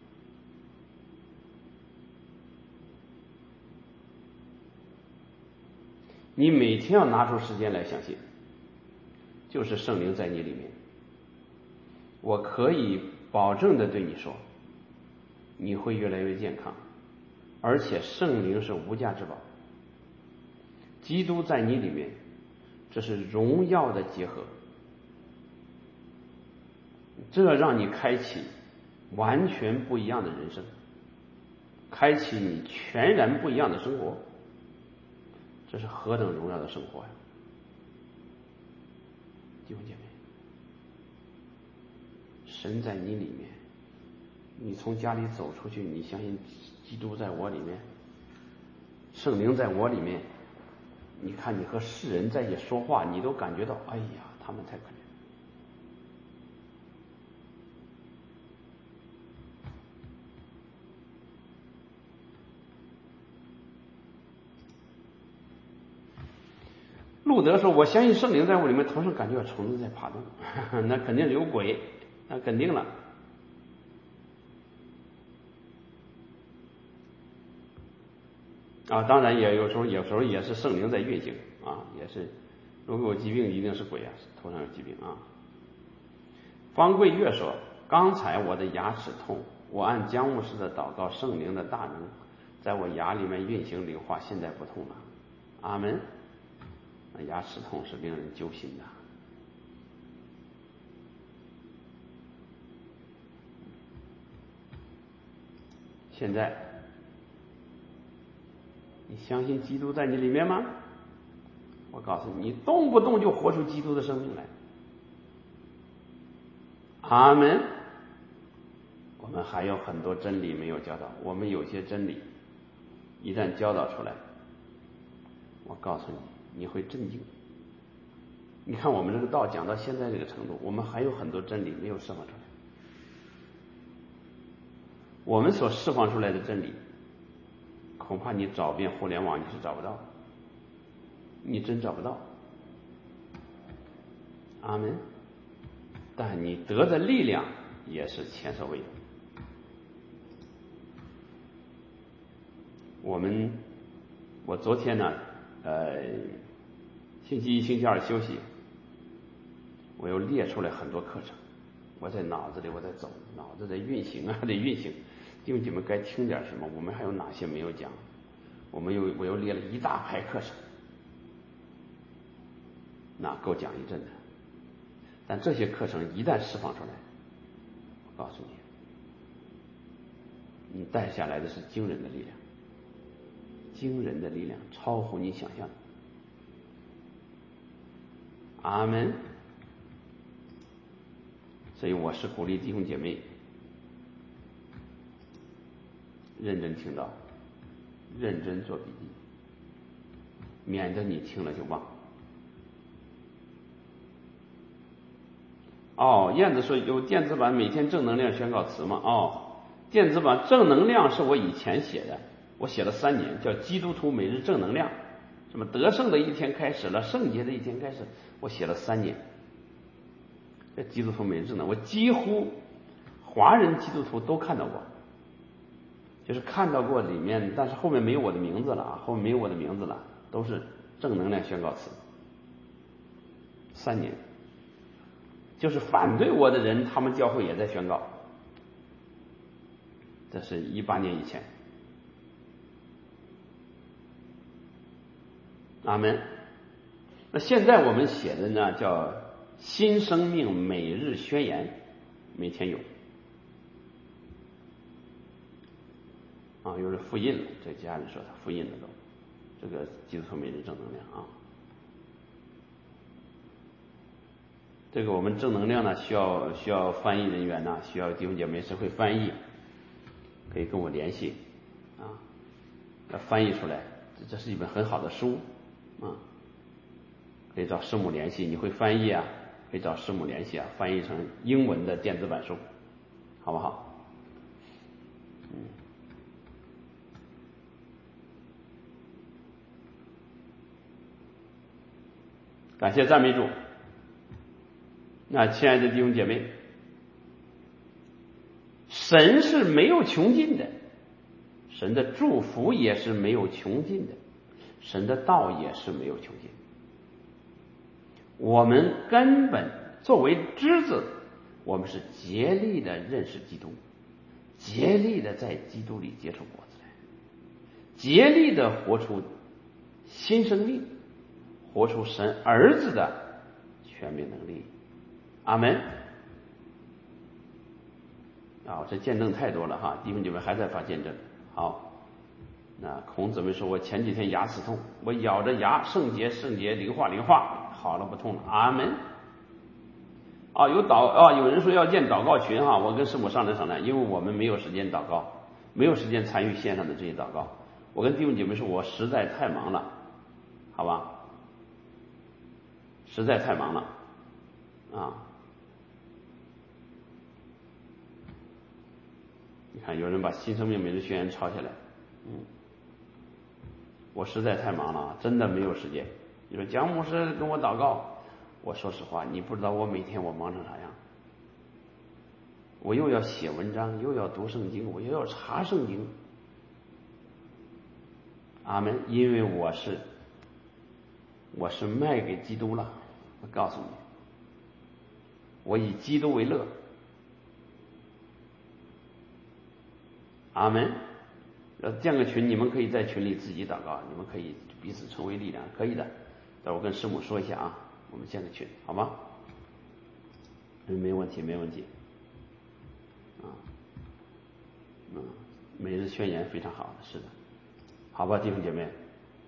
你每天要拿出时间来相信，就是圣灵在你里面。我可以保证的对你说，你会越来越健康，而且圣灵是无价之宝。基督在你里面，这是荣耀的结合，这让你开启完全不一样的人生，开启你全然不一样的生活。这是何等荣耀的生活呀！弟兄姐妹，神在你里面，你从家里走出去，你相信基督在我里面，圣灵在我里面，你看你和世人在一起说话，你都感觉到，哎呀，他们太可怜。路德说：“我相信圣灵在我里面，头上感觉有虫子在爬动，那肯定有鬼，那肯定了。”啊，当然也有时候也是圣灵在运行啊，也是，如果有疾病，一定是鬼啊，头上有疾病啊。方贵月说：“刚才我的牙齿痛，我按姜牧师的祷告，圣灵的大能在我牙里面运行灵化，现在不痛了。”阿门。牙齿痛是令人揪心的。现在，你相信基督在你里面吗？我告诉你，你动不动就活出基督的生命来。阿门。我们还有很多真理没有教导，我们有些真理一旦教导出来，我告诉你，你会震惊。你看我们这个道讲到现在这个程度，我们还有很多真理没有释放出来。我们所释放出来的真理，恐怕你找遍互联网你是找不到，你真找不到。阿门。但你得的力量也是前所未有。 我昨天呢，星期一、星期二休息，我又列出来很多课程，我在脑子里我在走，脑子在运行啊，得运行。弟兄姐妹该听点什么？我们还有哪些没有讲？我又列了一大排课程，那够讲一阵的。但这些课程一旦释放出来，我告诉你，你带下来的是惊人的力量，惊人的力量，超乎你想象的。阿门。所以我是鼓励弟兄姐妹认真听到，认真做笔记，免得你听了就忘。燕子说有电子版每天正能量宣告词吗？电子版正能量是我以前写的，我写了3年，叫基督徒每日正能量，什么得胜的一天开始了，圣洁的一天开始，我写了3年。这基督徒每日正能量，我几乎华人基督徒都看到过，就是看到过里面，但是后面没有我的名字了啊，后面没有我的名字了，都是正能量宣告词。3年，就是反对我的人，他们教会也在宣告。这是18年以前。阿门。那现在我们写的呢，叫新生命每日宣言，每天有。又是复印了，这家人说他复印了都，这个基督徒每日正能量啊。这个我们正能量呢，需要翻译人员呢，需要弟兄姐妹是会翻译，可以跟我联系啊，要翻译出来，这是一本很好的书啊，可以找师母联系，你会翻译啊，可以找师母联系啊，翻译成英文的电子版书，好不好？感谢赞美主。那亲爱的弟兄姐妹，神是没有穷尽的，神的祝福也是没有穷尽的，神的道也是没有穷尽。我们根本作为枝子，我们是竭力的认识基督，竭力的在基督里结出果子来，竭力的活出新生命，活出神儿子的全面能力。阿门。这见证太多了哈，弟兄姐妹还在发见证。好，那孔子们说，我前几天牙齿痛，我咬着牙，圣洁圣洁，灵化灵化，好了不痛了。阿门。有人说要建祷告群哈，我跟师母商量，因为我们没有时间祷告，没有时间参与线上的这些祷告。我跟弟兄姐妹说，我实在太忙了，好吧？实在太忙了啊！你看，有人把新生命每日宣言抄下来，我实在太忙了，真的没有时间。你说蒋牧师跟我祷告，我说实话，你不知道我每天我忙成啥样。我又要写文章，又要读圣经，我又要查圣经。阿门。因为我是卖给基督了，我告诉你，我以基督为乐。阿门。建个群，你们可以在群里自己祷告，你们可以彼此成为力量，可以的。待会儿我跟师母说一下啊，我们建个群，好吗？没问题。每日宣言非常好，是的，好吧，弟兄姐妹。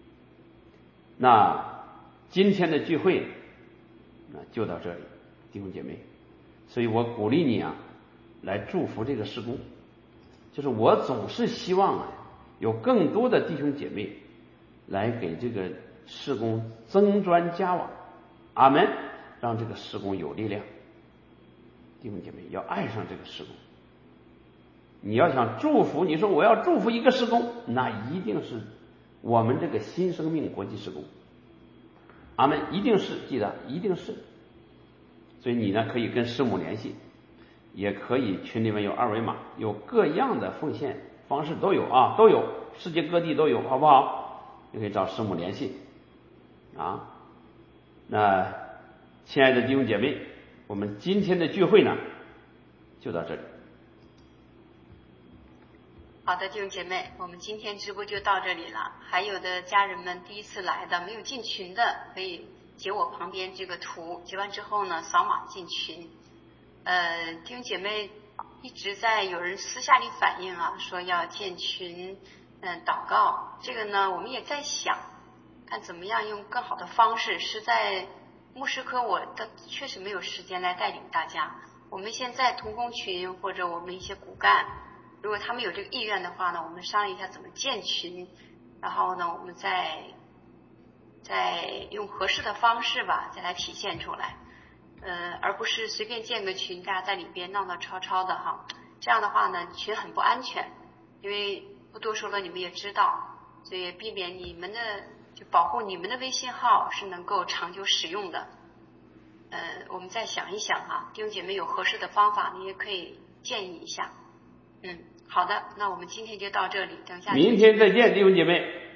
那今天的聚会就到这里，弟兄姐妹。所以我鼓励你来祝福这个事工。就是我总是希望有更多的弟兄姐妹来给这个事工增砖加瓦。阿门。让这个事工有力量。弟兄姐妹要爱上这个事工。你要想祝福，你说我要祝福一个事工，那一定是我们这个新生命国际事工。阿门。一定是，记得一定是。所以你呢可以跟师母联系，也可以群里面有2维码，有各样的奉献方式都有啊，都有，世界各地都有，好不好？你可以找师母联系啊。那亲爱的弟兄姐妹，我们今天的聚会呢就到这里。 好的，弟兄姐妹，我们今天直播就到这里了。还有的家人们第一次来的没有进群的，可以截我旁边这个图，截完之后呢扫码进群。弟兄姐妹一直在有人私下里反映啊，说要建群祷告，这个呢我们也在想看怎么样用更好的方式。实在牧师科我确实没有时间来带领大家，我们现在同工群或者我们一些骨干，如果他们有这个意愿的话呢，我们商量一下怎么建群，然后呢我们再用合适的方式吧再来体现出来，而不是随便建个群大家在里边闹闹吵吵的哈，这样的话呢群很不安全，因为不多说了你们也知道，所以避免你们的就保护你们的微信号是能够长久使用的。我们再想一想哈，弟兄姐妹有合适的方法你也可以建议一下。好的，那我们今天就到这里，等一下明天再见，弟兄姐妹。